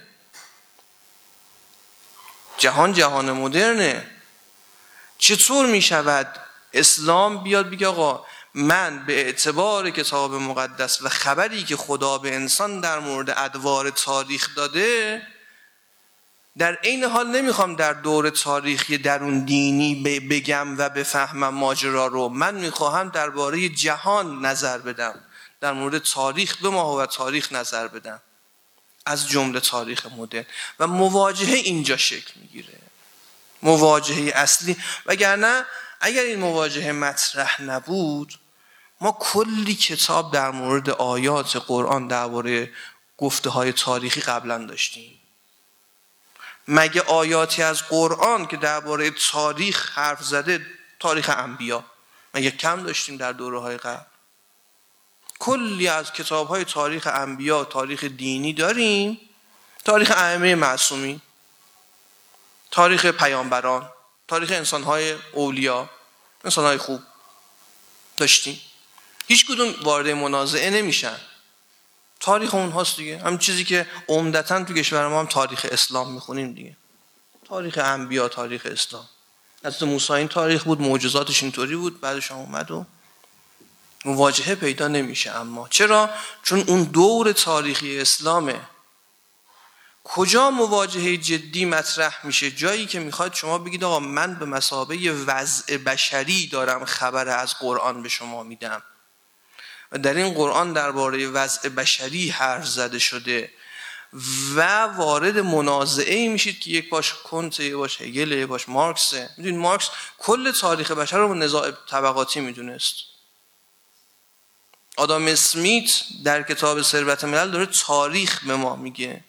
جهان جهان مدرنه. چطور میشود اسلام بیاد بگه آقا من به اعتبار کتاب مقدس و خبری که خدا به انسان در مورد ادوار تاریخ داده، در عین حال نمیخوام در دور تاریخی درون دینی بگم و بفهمم ماجرا رو، من میخواهم درباره جهان نظر بدم، در مورد تاریخ به ما و تاریخ نظر بدم، از جمله تاریخ مدرن. و مواجهه اینجا شکل میگیره، مواجهه اصلی. وگرنه اگر این مواجهه مطرح نبود، ما کلی کتاب در مورد آیات قرآن درباره گفته های تاریخی قبلا داشتیم. مگه آیاتی از قرآن که درباره تاریخ حرف زده، تاریخ انبیا، مگه کم داشتیم در دوره‌های قبل؟ کلی از کتاب‌های تاریخ انبیا، تاریخ دینی داریم، تاریخ ائمه معصومین، تاریخ پیامبران، تاریخ انسان‌های اولیا، انسان‌های خوب داشتیم. هیچ کدوم وارد منازعه نمیشن. تاریخ اونهاست دیگه. هم چیزی که عمدتاً تو کشور ما هم تاریخ اسلام میخونیم دیگه. تاریخ انبیا، تاریخ اسلام. حضرت موسی این تاریخ بود، معجزاتش اینطوری بود، بعدش هم اومد و مواجهه پیدا نمیشه. اما چرا؟ چون اون دور تاریخی اسلامه. کجا مواجهه جدی مطرح میشه؟ جایی که میخواد شما بگید آقا من به مثابه وضع بشری دارم خبر از قرآن به شما میدم و در این قرآن درباره وضع بشری حرف زده شده و وارد منازعه میشید که یک باش کنت، یک باش هگل، یک باش مارکسه. میدونید مارکس کل تاریخ بشر رو نزاع طبقاتی میدونست. آدام اسمیت در کتاب ثروت ملل داره تاریخ به ما میگه.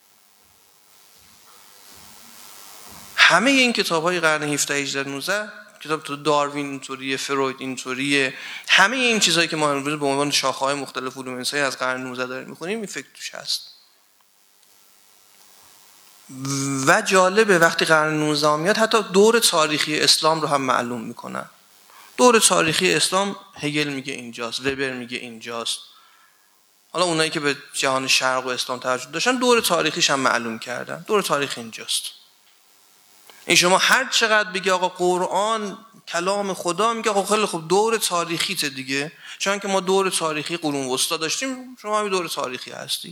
همه این کتاب‌های قرن هفدهم هجدهم نوزدهم، کتاب تو داروین اینطوریه، فروید اینطوریه، همه این چیزایی که ما امروز به عنوان شاخه‌های مختلف علوم انسانی از قرن نوزدهم داریم می‌خونیم، این فکر توش هست. و جالبه وقتی قرن نوزدهم میاد حتی دور تاریخی اسلام رو هم معلوم میکنن. دور تاریخی اسلام هگل میگه اینجاست، وبر میگه اینجاست. حالا اونایی که به جهان شرق و اسلام توجه داشتن دور تاریخیش هم معلوم کردن. دور تاریخ اینجاست. این شما هر چقدر بگی آقا قرآن کلام خدا، میگه آقا خیلی خوب دور تاریخیت دیگه، چون که ما دور تاریخی قرون وسطا داشتیم، شما هم دور تاریخی هستی.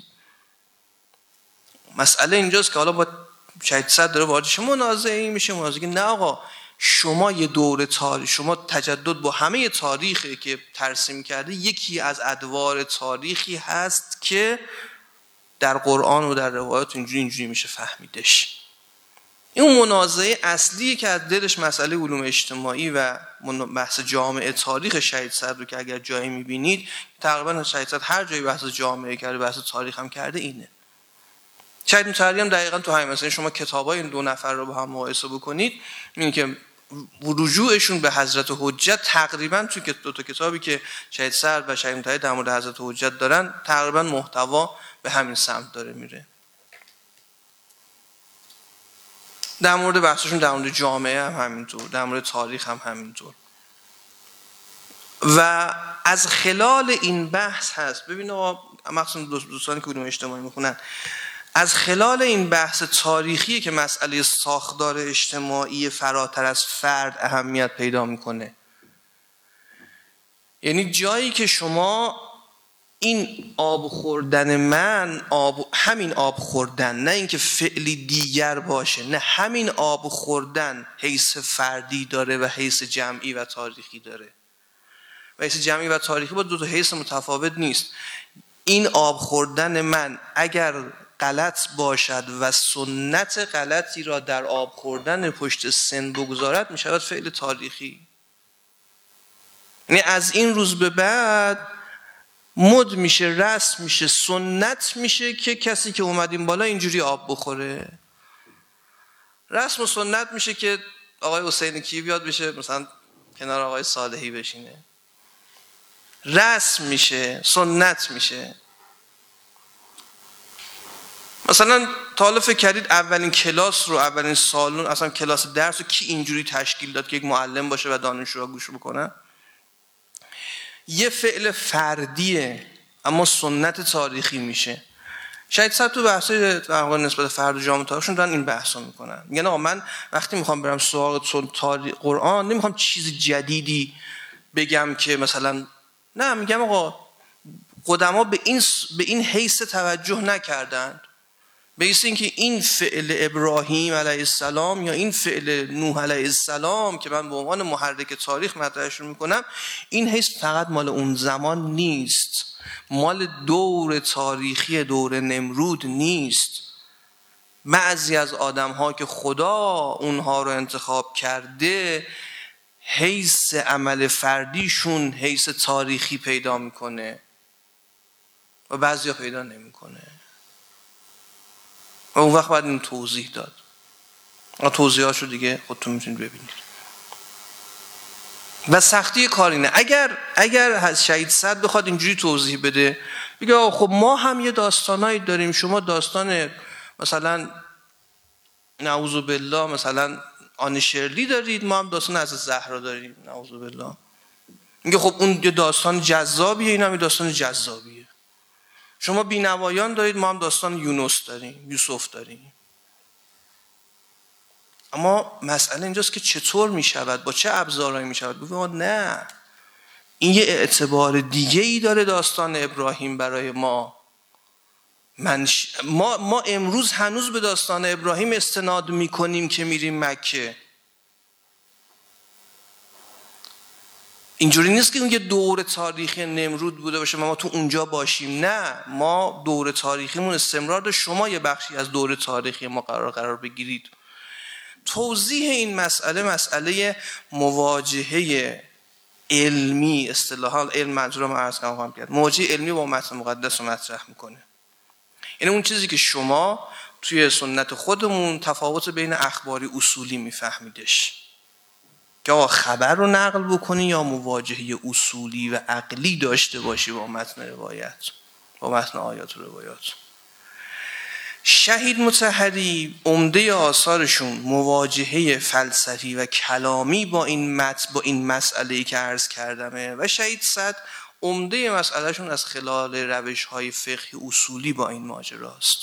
مسئله اینجاست که حالا با شهید صدر داره وارد شما منازعه میشه، منازعه که نه آقا شما یه دور تاریخ، شما تجدد با همه تاریخی که ترسیم کرده، یکی از ادوار تاریخی هست که در قرآن و در روایات اینجوری اینجوری میشه فهمیدش. این منازعه اصلی که از دلش مسئله علوم اجتماعی و بحث جامعه تاریخ شهید صدر رو که اگر جایی میبینید تقریبا شهید صدر هر جایی بحث جامعه کرده بحث تاریخ هم کرده اینه. شهید مطهری هم دقیقاً تو همین، مثلا شما کتابای این دو نفر رو با هم مقایسه بکنید این که رجوعشون به حضرت حجت تقریبا تو دو تا کتابی که شهید صدر و شهید مطهری در مورد حضرت حجت دارن تقریبا محتوا به همین سمت داره میره. در مورد بحثشون در مورد جامعه هم همینطور، در مورد تاریخ هم همینطور. و از خلال این بحث هست، ببین آقا مخصوصا دوستانی که علوم اجتماعی میخونن، از خلال این بحث تاریخی که مسئله ساختار اجتماعی فراتر از فرد اهمیت پیدا میکنه. یعنی جایی که شما این آب خوردن من آب، همین آب خوردن، نه اینکه فعلی دیگر باشه، نه همین آب خوردن حیث فردی داره و حیث جمعی و تاریخی داره و حیث جمعی و تاریخی با دو تا حیث متفاوت نیست. این آب خوردن من اگر غلط باشد و سنت غلطی را در آب خوردن پشت سن بگذارد می شود فعل تاریخی. یعنی از این روز به بعد مد میشه، رسم میشه، سنت میشه که کسی که اومد این بالا اینجوری آب بخوره. رسم و سنت میشه که آقای حسین کی بیاد بشه مثلا کنار آقای صالحی بشینه. رسم میشه، سنت میشه. مثلا تا حالا فکر کردید اولین کلاس رو، اولین سالن، اصلا کلاس درس رو کی اینجوری تشکیل داد که یک معلم باشه و دانشجوها گوش بکنن؟ یه فعل فردیه اما سنت تاریخی میشه. شاید صد تو بحثای نسبت فرد و جامعه تاریخشون دارن این بحثا میکنن. میگن آقا من وقتی میخوام برم سراغ تاریخ قرآن نمیخوام چیز جدیدی بگم که مثلا، نه، میگم آقا قدما به این به این حیث توجه نکردند، به حیث اینکه این فعل ابراهیم علیه السلام یا این فعل نوح علیه السلام که من به عنوان محرک تاریخ مطرحش رو میکنم، این حیث فقط مال اون زمان نیست، مال دور تاریخی دور نمرود نیست. بعضی از آدم ها که خدا اونها رو انتخاب کرده حیث عمل فردیشون حیث تاریخی پیدا میکنه و بعضی ها پیدا نمیکنه و اون وقت باید این توضیح داد. توضیحاشو دیگه خودتون میتونید ببینید. و سختی کار اینه اگر اگر شهید صدر بخواد اینجوری توضیح بده، بگه خب ما هم یه داستانایی داریم، شما داستان مثلا نعوذ بالله مثلا آن شرلی دارید، ما هم داستان از زهرا داریم، نعوذ بالله. میگه خب اون یه داستان جذابیه، این هم یه داستان جذابیه. شما بینوایان دارید، ما هم داستان یونس داریم، یوسف داریم. اما مسئله اینجاست که چطور میشود، با چه ابزارهایی میشود. بگم نه، این یه اعتبار دیگه ای داره داستان ابراهیم برای ما. من ش... ما ما امروز هنوز به داستان ابراهیم استناد میکنیم که میریم مکه. اینجوری نیست که یه دور تاریخی نمرود بوده باشه ما تو اونجا باشیم. نه، ما دور تاریخیمون استمرار داره، شما یه بخشی از دور تاریخی ما قرار قرار بگیرید. توضیح این مسئله مسئله مواجهه علمی، اصطلاحاً علم منظورم عرض کنم کرد، مواجهه علمی با متن مقدس رو مطرح میکنه. یعنی اون چیزی که شما توی سنت خودمون تفاوت بین اخباری اصولی میفهمیدش که آقا خبر رو نقل بکنی یا مواجهه اصولی و عقلی داشته باشی با متن روایت، با متن آیات و روایات. شهید مطهری عمده آثارشون مواجهه فلسفی و کلامی با این متن، با این مسئله‌ای که عرض کردمه، و شهید صدر عمده مسئلهشون از خلال روش‌های فقهی اصولی با این ماجراست.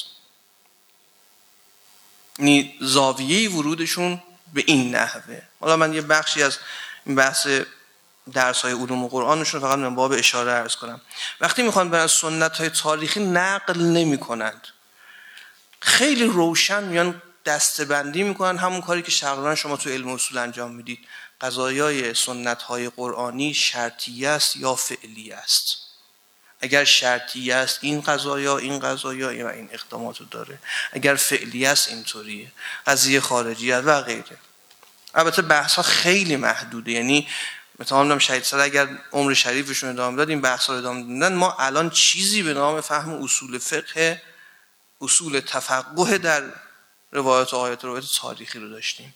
یعنی زاویه ورودشون به این نحوه. حالا من یه بخشی از این بحث درس‌های علوم قرآنشون فقط من باب اشاره عرض کنم. وقتی میخوان برن سنت‌های تاریخی نقل نمی‌کنند، خیلی روشن میان دسته‌بندی میکنن، همون کاری که شغلان شما تو علم اصول انجام میدید. قضایای سنت‌های قرآنی شرطی است یا فعلی است. اگر شرطی است این قضایا این قضایا و این اقدامات رو داره، اگر فعلی است اینطوریه، قضیه خارجی است و غیره. البته بحث ها خیلی محدوده، یعنی مثلا میگم شهید صد اگر عمر شریفشون ادامه داد این بحث ها رو ادامه دادن، ما الان چیزی به نام فهم اصول فقه، اصول تفقه در روایات و آیات روایات تاریخی رو داشتیم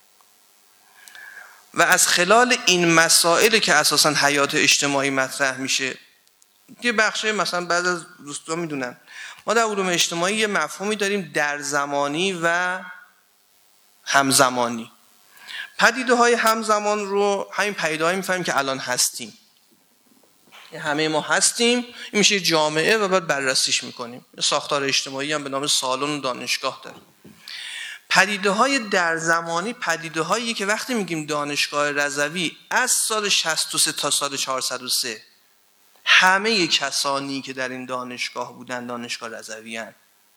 و از خلال این مسائل که اساساً حیات اجتماعی مطرح میشه، یه بخشه مثلا بعض از دوستان میدونن ما در علوم اجتماعی یه مفهومی داریم در زمانی و همزمانی. پدیده های همزمان رو همین پدیده هایی میفهمیم که الان هستیم، همه ما هستیم، این میشه جامعه و بعد بررسیش میکنیم. ساختار اجتماعی هم به نام سالن و دانشگاه داره. پدیده های در زمانی پدیده هایی که وقتی میگیم دانشگاه رضوی از سال شصت و سه تا سال چهارصد و سه همه کسانی که در این دانشگاه بودن دانشگاه رضوی هستند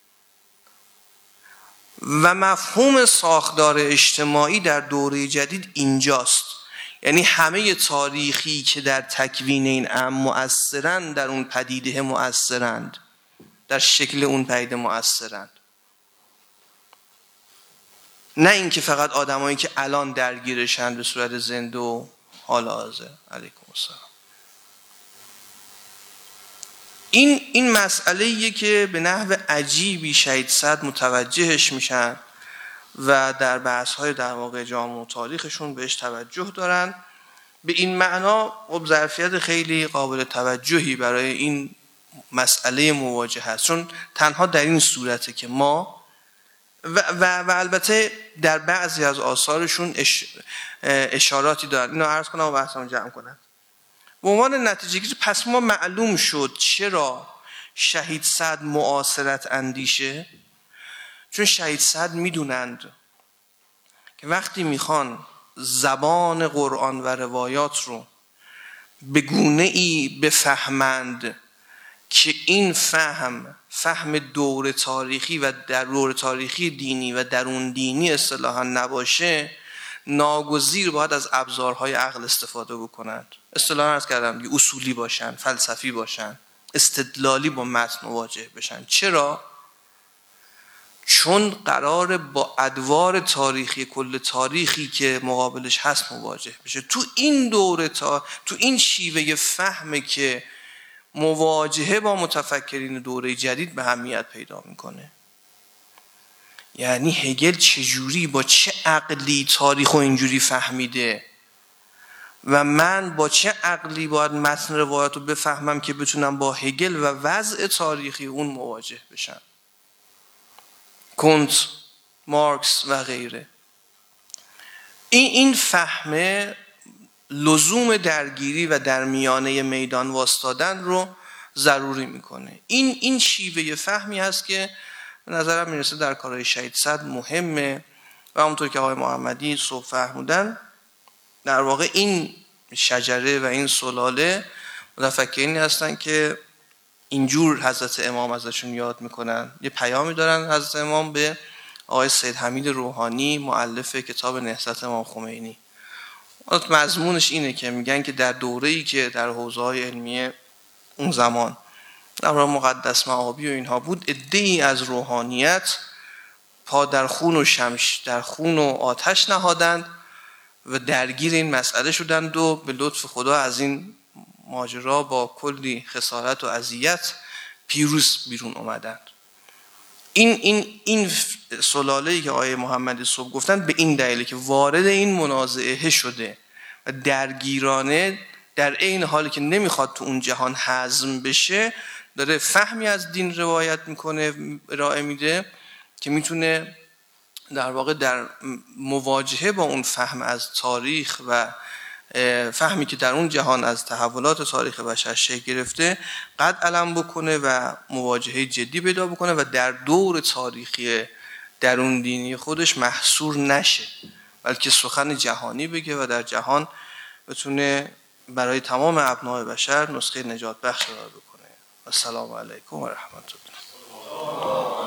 و مفهوم ساختار اجتماعی در دوره جدید اینجاست. یعنی همه تاریخی که در تکوین این امر مؤثرند در اون پدیده مؤثرند، در شکل اون پدیده مؤثرند، نه اینکه فقط آدمایی که الان درگیرشن به صورت زنده و حال حاضر. علیکم السلام. این این مسئله‌ایه که به نحو عجیبی شهید صد متوجهش میشن و در بحث‌های در واقع جامعه و تاریخشون بهش توجه دارن. به این معنا خب ظرفیت خیلی قابل توجهی برای این مسئله مواجه هست، چون تنها در این صورته که ما و, و, و البته در بعضی از آثارشون اش اشاراتی دارن. اینو عرض کنم و بحثمو جمع کنم. به عنوان نتیجه گیری پس ما معلوم شد چرا شهید صد معاصرت اندیشه، چون شهید صد میدونند که وقتی میخوان زبان قرآن و روایات رو به گونه‌ای بفهمند که این فهم فهم دور تاریخی و در دور تاریخی دینی و درون دینی اصطلاحاً نباشه، ناگزیر باید از ابزارهای عقل استفاده بکنند. اصطلاحاً عرض کردم دیگه، اصولی باشن، فلسفی باشن، استدلالی با متن مواجه بشن. چرا؟ چون قراره با ادوار تاریخی کل تاریخی که مقابلش هست مواجه بشه. تو این دوره تا تو این شیوه فهمه که مواجهه با متفکرین دوره جدید به اهمیت پیدا میکنه. یعنی هگل چجوری با چه عقلی تاریخ رو اینجوری فهمیده و من با چه عقلی باید متن روایات رو بفهمم که بتونم با هگل و وضع تاریخی اون مواجه بشم. کنت، مارکس و غیره. این این فهمه لزوم درگیری و در میانه میدان واسطادن رو ضروری میکنه. این این شیوه فهمی هست که به نظرم میرسه در کارهای شهید صد مهمه و همونطور که آقای محمدی صبح فهمودن در واقع این شجره و این سلاله متفکرینی هستن که اینجور حضرت امام ازشون یاد میکنن. یه پیامی دارن حضرت امام به آقای سید حمید روحانی مؤلف کتاب نهضت امام خمینی. مضمونش اینه که میگن که در دوره‌ای که در حوزه‌های علمیه اون زمان در مقدس معابی و اینها بود، عده‌ای از روحانیت پا در خون و شمش در خون و آتش نهادند و درگیر این مسئله شدند و به لطف خدا از این ماجرا با کلی خسارت و اذیت پیروز بیرون اومدند. این این این سلاله‌ای که آقای محمدی صبح گفتن به این دلیله که وارد این منازعه شده و درگیرانه در این حالی که نمیخواد تو اون جهان هضم بشه داره فهمی از دین روایت میکنه، ارائه میده که میتونه در واقع در مواجهه با اون فهم از تاریخ و فهمی که در اون جهان از تحولات تاریخ بشر شکل گرفته قد علم بکنه و مواجهه جدی پیدا بکنه و در دور تاریخی درون دینی خودش محصور نشه، بلکه سخن جهانی بگه و در جهان بتونه برای تمام ابناء بشر نسخه نجات بخش ارائه بکنه. السلام علیکم و رحمت الله.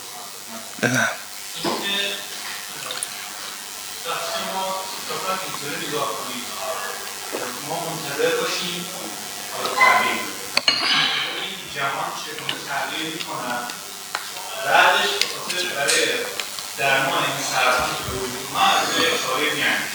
نه نگاه کنید ما منتظر باشیم تغییر این جهان چگونه تغییر میکنن بعدش خاطر برای درمان این سرطان که به وجود اومد به اشاره میاندیم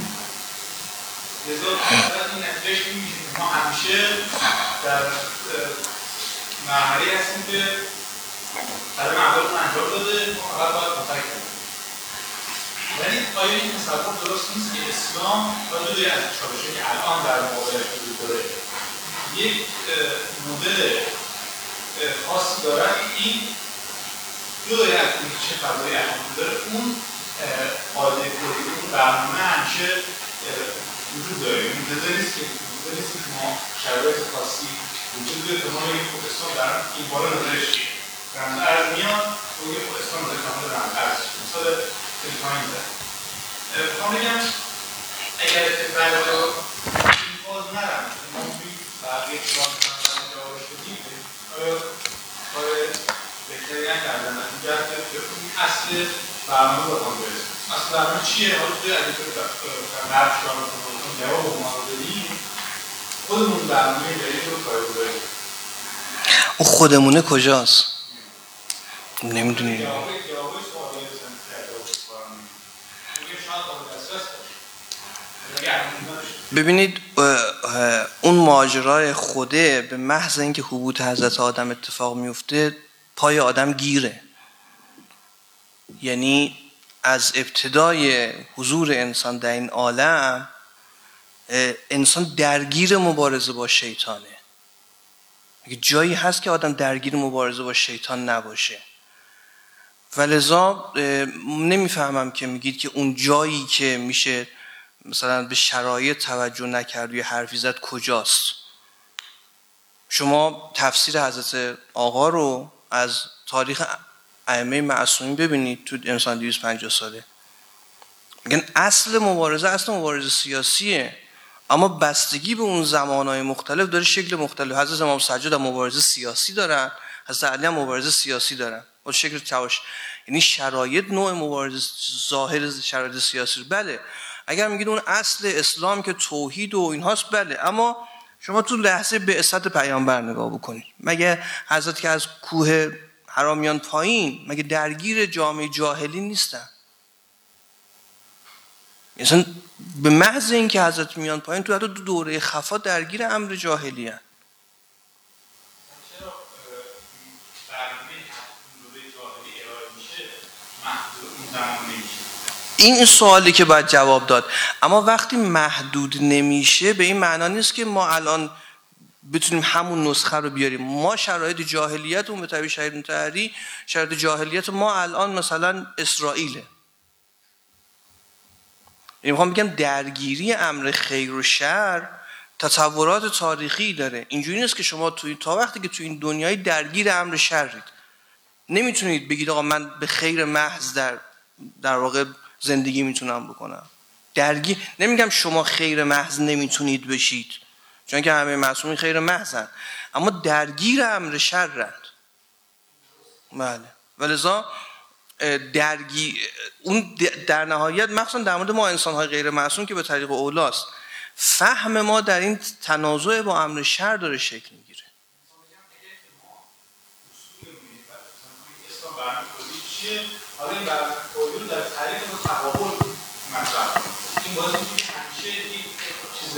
لذا بعد این نتیجهش این میشه که ما همیشه در مرحله هستیم که برای معبودتون انجام داده ما فقط باید کمک کنیم ولی آیا این تصور درست نیست که اسلام و جدای از چالشی که الان در مقابلش وجود داره یک مدل خاصی دارد این جدای از این چه فضایی الان داره اون قاعده کلی اون برنامه همیشه وجود داره منتظر نیست که منتظر نیست که ما شرایط خاصی وجود داره که ما یک خود اسلام در این بالا نظرش چیه رمز ارز میاد و یک خود اسلام نظر کامل رمز ارز مثال خیلی پایین زد بخوام بگم اگر اتفاق رو این باز نرم ما توی بقیه کلام کنم جوابش بدیم آیا کار بهتری نکردن از این جهت که اصل برنامه رو بخوام برسیم اصل برنامه چیه؟ حالا توی اگه توی برش کار رو جواب رو ما رو بدیم خودمون برنامه جدید رو کاری رو داریم اون خودمونه کجاست؟ نمیدونیم ببینید اون ماجرای خوده به محض اینکه حبوط حضرت آدم اتفاق میفته پای آدم گیره یعنی از ابتدای حضور انسان در این عالم انسان درگیر مبارزه با شیطانه جایی هست که آدم درگیر مبارزه با شیطان نباشه و لذا نمیفهمم که میگید که اون جایی که میشه مثلا به شرایط توجه نکرد یا حرفی زد کجاست شما تفسیر حضرت آقا رو از تاریخ ائمه معصومین ببینید تو انسان دویست و پنجاه ساله میگن اصل مبارزه اصل مبارزه سیاسیه اما بستگی به اون زمانهای مختلف داره شکل مختلف حضرت امام سجاد هم مبارزه سیاسی دارن حضرت علی هم مبارزه سیاسی دارن با شکل چاوش یعنی شرایط نوع مبارزه ظاهر شرایط سیاسی بله اگر میگید اون اصل اسلام که توحید و اینهاست بله اما شما تو لحظه بعثت پیامبر نگاه بکنید مگه حضرت که از کوه حرامیان پایین مگه درگیر جامعه جاهلی نیستن مثلا به محض اینکه حضرت میان پایین تو حتی دو دوره خفا درگیر امر جاهلی هست چرا برنامه دوره جاهلی ارائه میشه محدود اون زمان نمیشه این سوالی که باید جواب داد اما وقتی محدود نمیشه به این معنا نیست که ما الان بتونیم همون نسخه رو بیاریم ما شرایط جاهلیت اون به تعبیر شهید مطهری شرایط جاهلیت ما الان مثلا اسرائیله یعنی میخوام بگم درگیری امر خیر و شر تصورات تاریخی داره اینجوری نیست که شما توی تا وقتی که توی این دنیای درگیر امر شرید نمیتونید بگید آقا من به خیر محض در در واقع زندگی میتونم بکنم درگیر نمیگم شما خیر محض نمیتونید بشید چون که همه معصومین خیر محضن اما درگیر امر شرند بله ولذا درگی اون در نهایت مخصوصا در مورد ما انسان‌های غیر معصوم که به طریق اولاست فهم ما در این تنازع با امر شر داره شکل میگیره حالا این برنامه کلی در طریق تقابل مطرح این باید همیشه یک چیز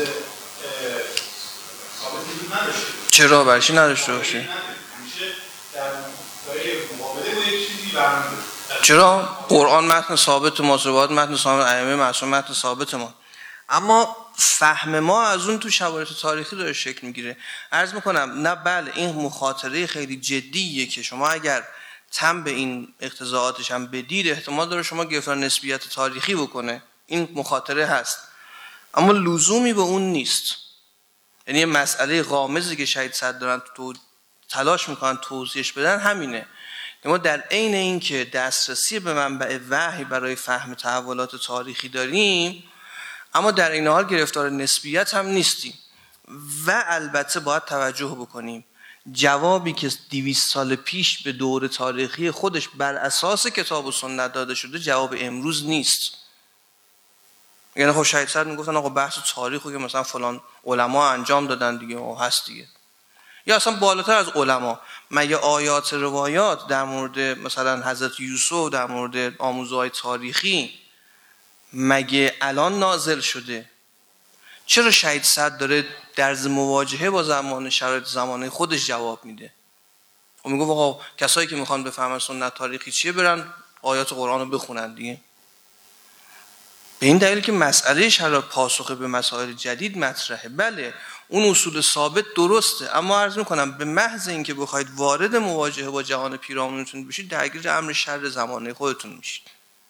ثابت وجود نداشته چرا برشی نداشته باشه همیشه در برای مقابله با یک چیزی برنامه چرا قرآن متن ثابت ما روایات متن ثابت ائمه معصوم متن ثابت ما اما فهم ما از اون تو شرایط تاریخی داره شکل میگیره عرض میکنم نه بله این مخاطره خیلی جدیه که شما اگر تم به این اقتضاعاتش هم بدید احتمال داره شما گرفتار نسبیت تاریخی بکنه این مخاطره هست اما لزومی به اون نیست یعنی یه مسئله غامضی که شهید صدر دارن تو تلاش میکنن توضیحش بدن همینه که ما در عین اینکه دسترسی به منبع وحی برای فهم تحولات تاریخی داریم اما در این حال گرفتار نسبیت هم نیستیم و البته باید توجه بکنیم جوابی که دویست سال پیش به دور تاریخی خودش بر اساس کتاب و سنت داده شده جواب امروز نیست یعنی خب شهید صدر میگفتن آقا بحث تاریخو که مثلا فلان علما انجام دادن دیگه او هست دیگه. یا اصلا بالاتر از علما، مگه آیات روایات در مورد مثلا حضرت یوسف در مورد آموزه‌های تاریخی مگه الان نازل شده؟ چرا شهید صدر داره در مواجهه با زمان شرایط زمانه خودش جواب میده و میگه آقا کسایی که میخوان بفهمن سنت تاریخی چیه برن آیات قرآن رو بخونن دیگه؟ به این دلیل که مسئله شرایط پاسخ به مسائل جدید مطرحه. بله اون اصول ثابت درسته، اما عرض میکنم به محض اینکه بخواید وارد مواجهه با جهان پیرامونتون بشید درگیر امر شر زمانه خودتون میشید.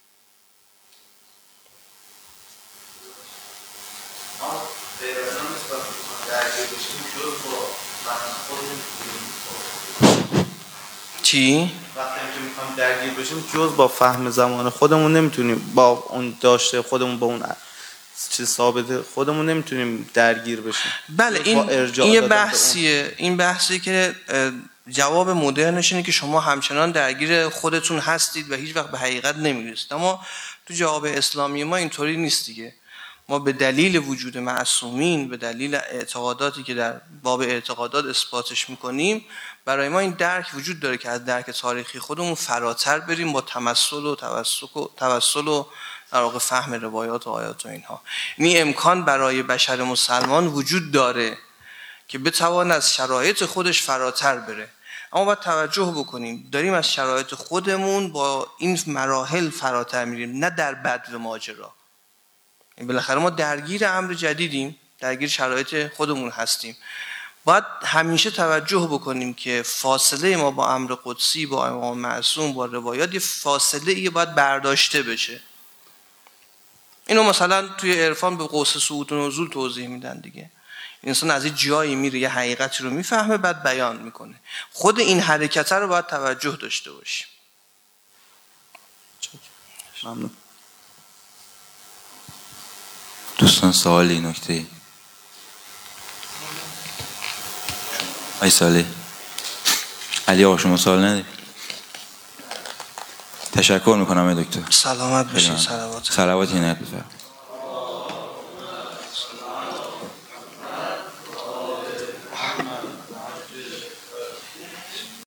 چی؟ وقتی که میخوایم درگیر بشیم جز با فهم زمان خودمون نمیتونیم، با اون داشته خودمون با اون چیز ثابت خودمون نمیتونیم درگیر بشیم. بله این این یه بحثیه، این بحثی که جواب مدرنش اینه که شما همچنان درگیر خودتون هستید و هیچ وقت به حقیقت نمیرسید. اما تو جواب اسلامی ما اینطوری نیست دیگه. ما به دلیل وجود معصومین، به دلیل اعتقاداتی که در باب اعتقادات اثباتش میکنیم، برای ما این درک وجود داره که از درک تاریخی خودمون فراتر بریم با تمثل و توسل و توسل و در واقع فهم روایات و آیات و اینها. این امکان برای بشر مسلمان وجود داره که بتوان از شرایط خودش فراتر بره. اما باید توجه بکنیم داریم از شرایط خودمون با این مراحل فراتر میریم، نه در بدو ماجرا. بالاخره ما درگیر امر جدیدیم، درگیر شرایط خودمون هستیم. باید همیشه توجه بکنیم که فاصله ما با امر قدسی، با امام معصوم، با روایات، یه فاصله ای باید برداشته بشه. اینو مثلا توی عرفان به قوس صعود و نزول توضیح میدن دیگه. انسان از این جایی میره یه حقیقتی رو میفهمه بعد بیان میکنه. خود این حرکت رو باید توجه داشته باشیم. ممنون. دوستان سوالی نکته ای سالی علی آقا شما سوال نداری؟ تشکر میکنم ای دکتر. سلامت باشید. صلوات صلوات اینت بفرمایید.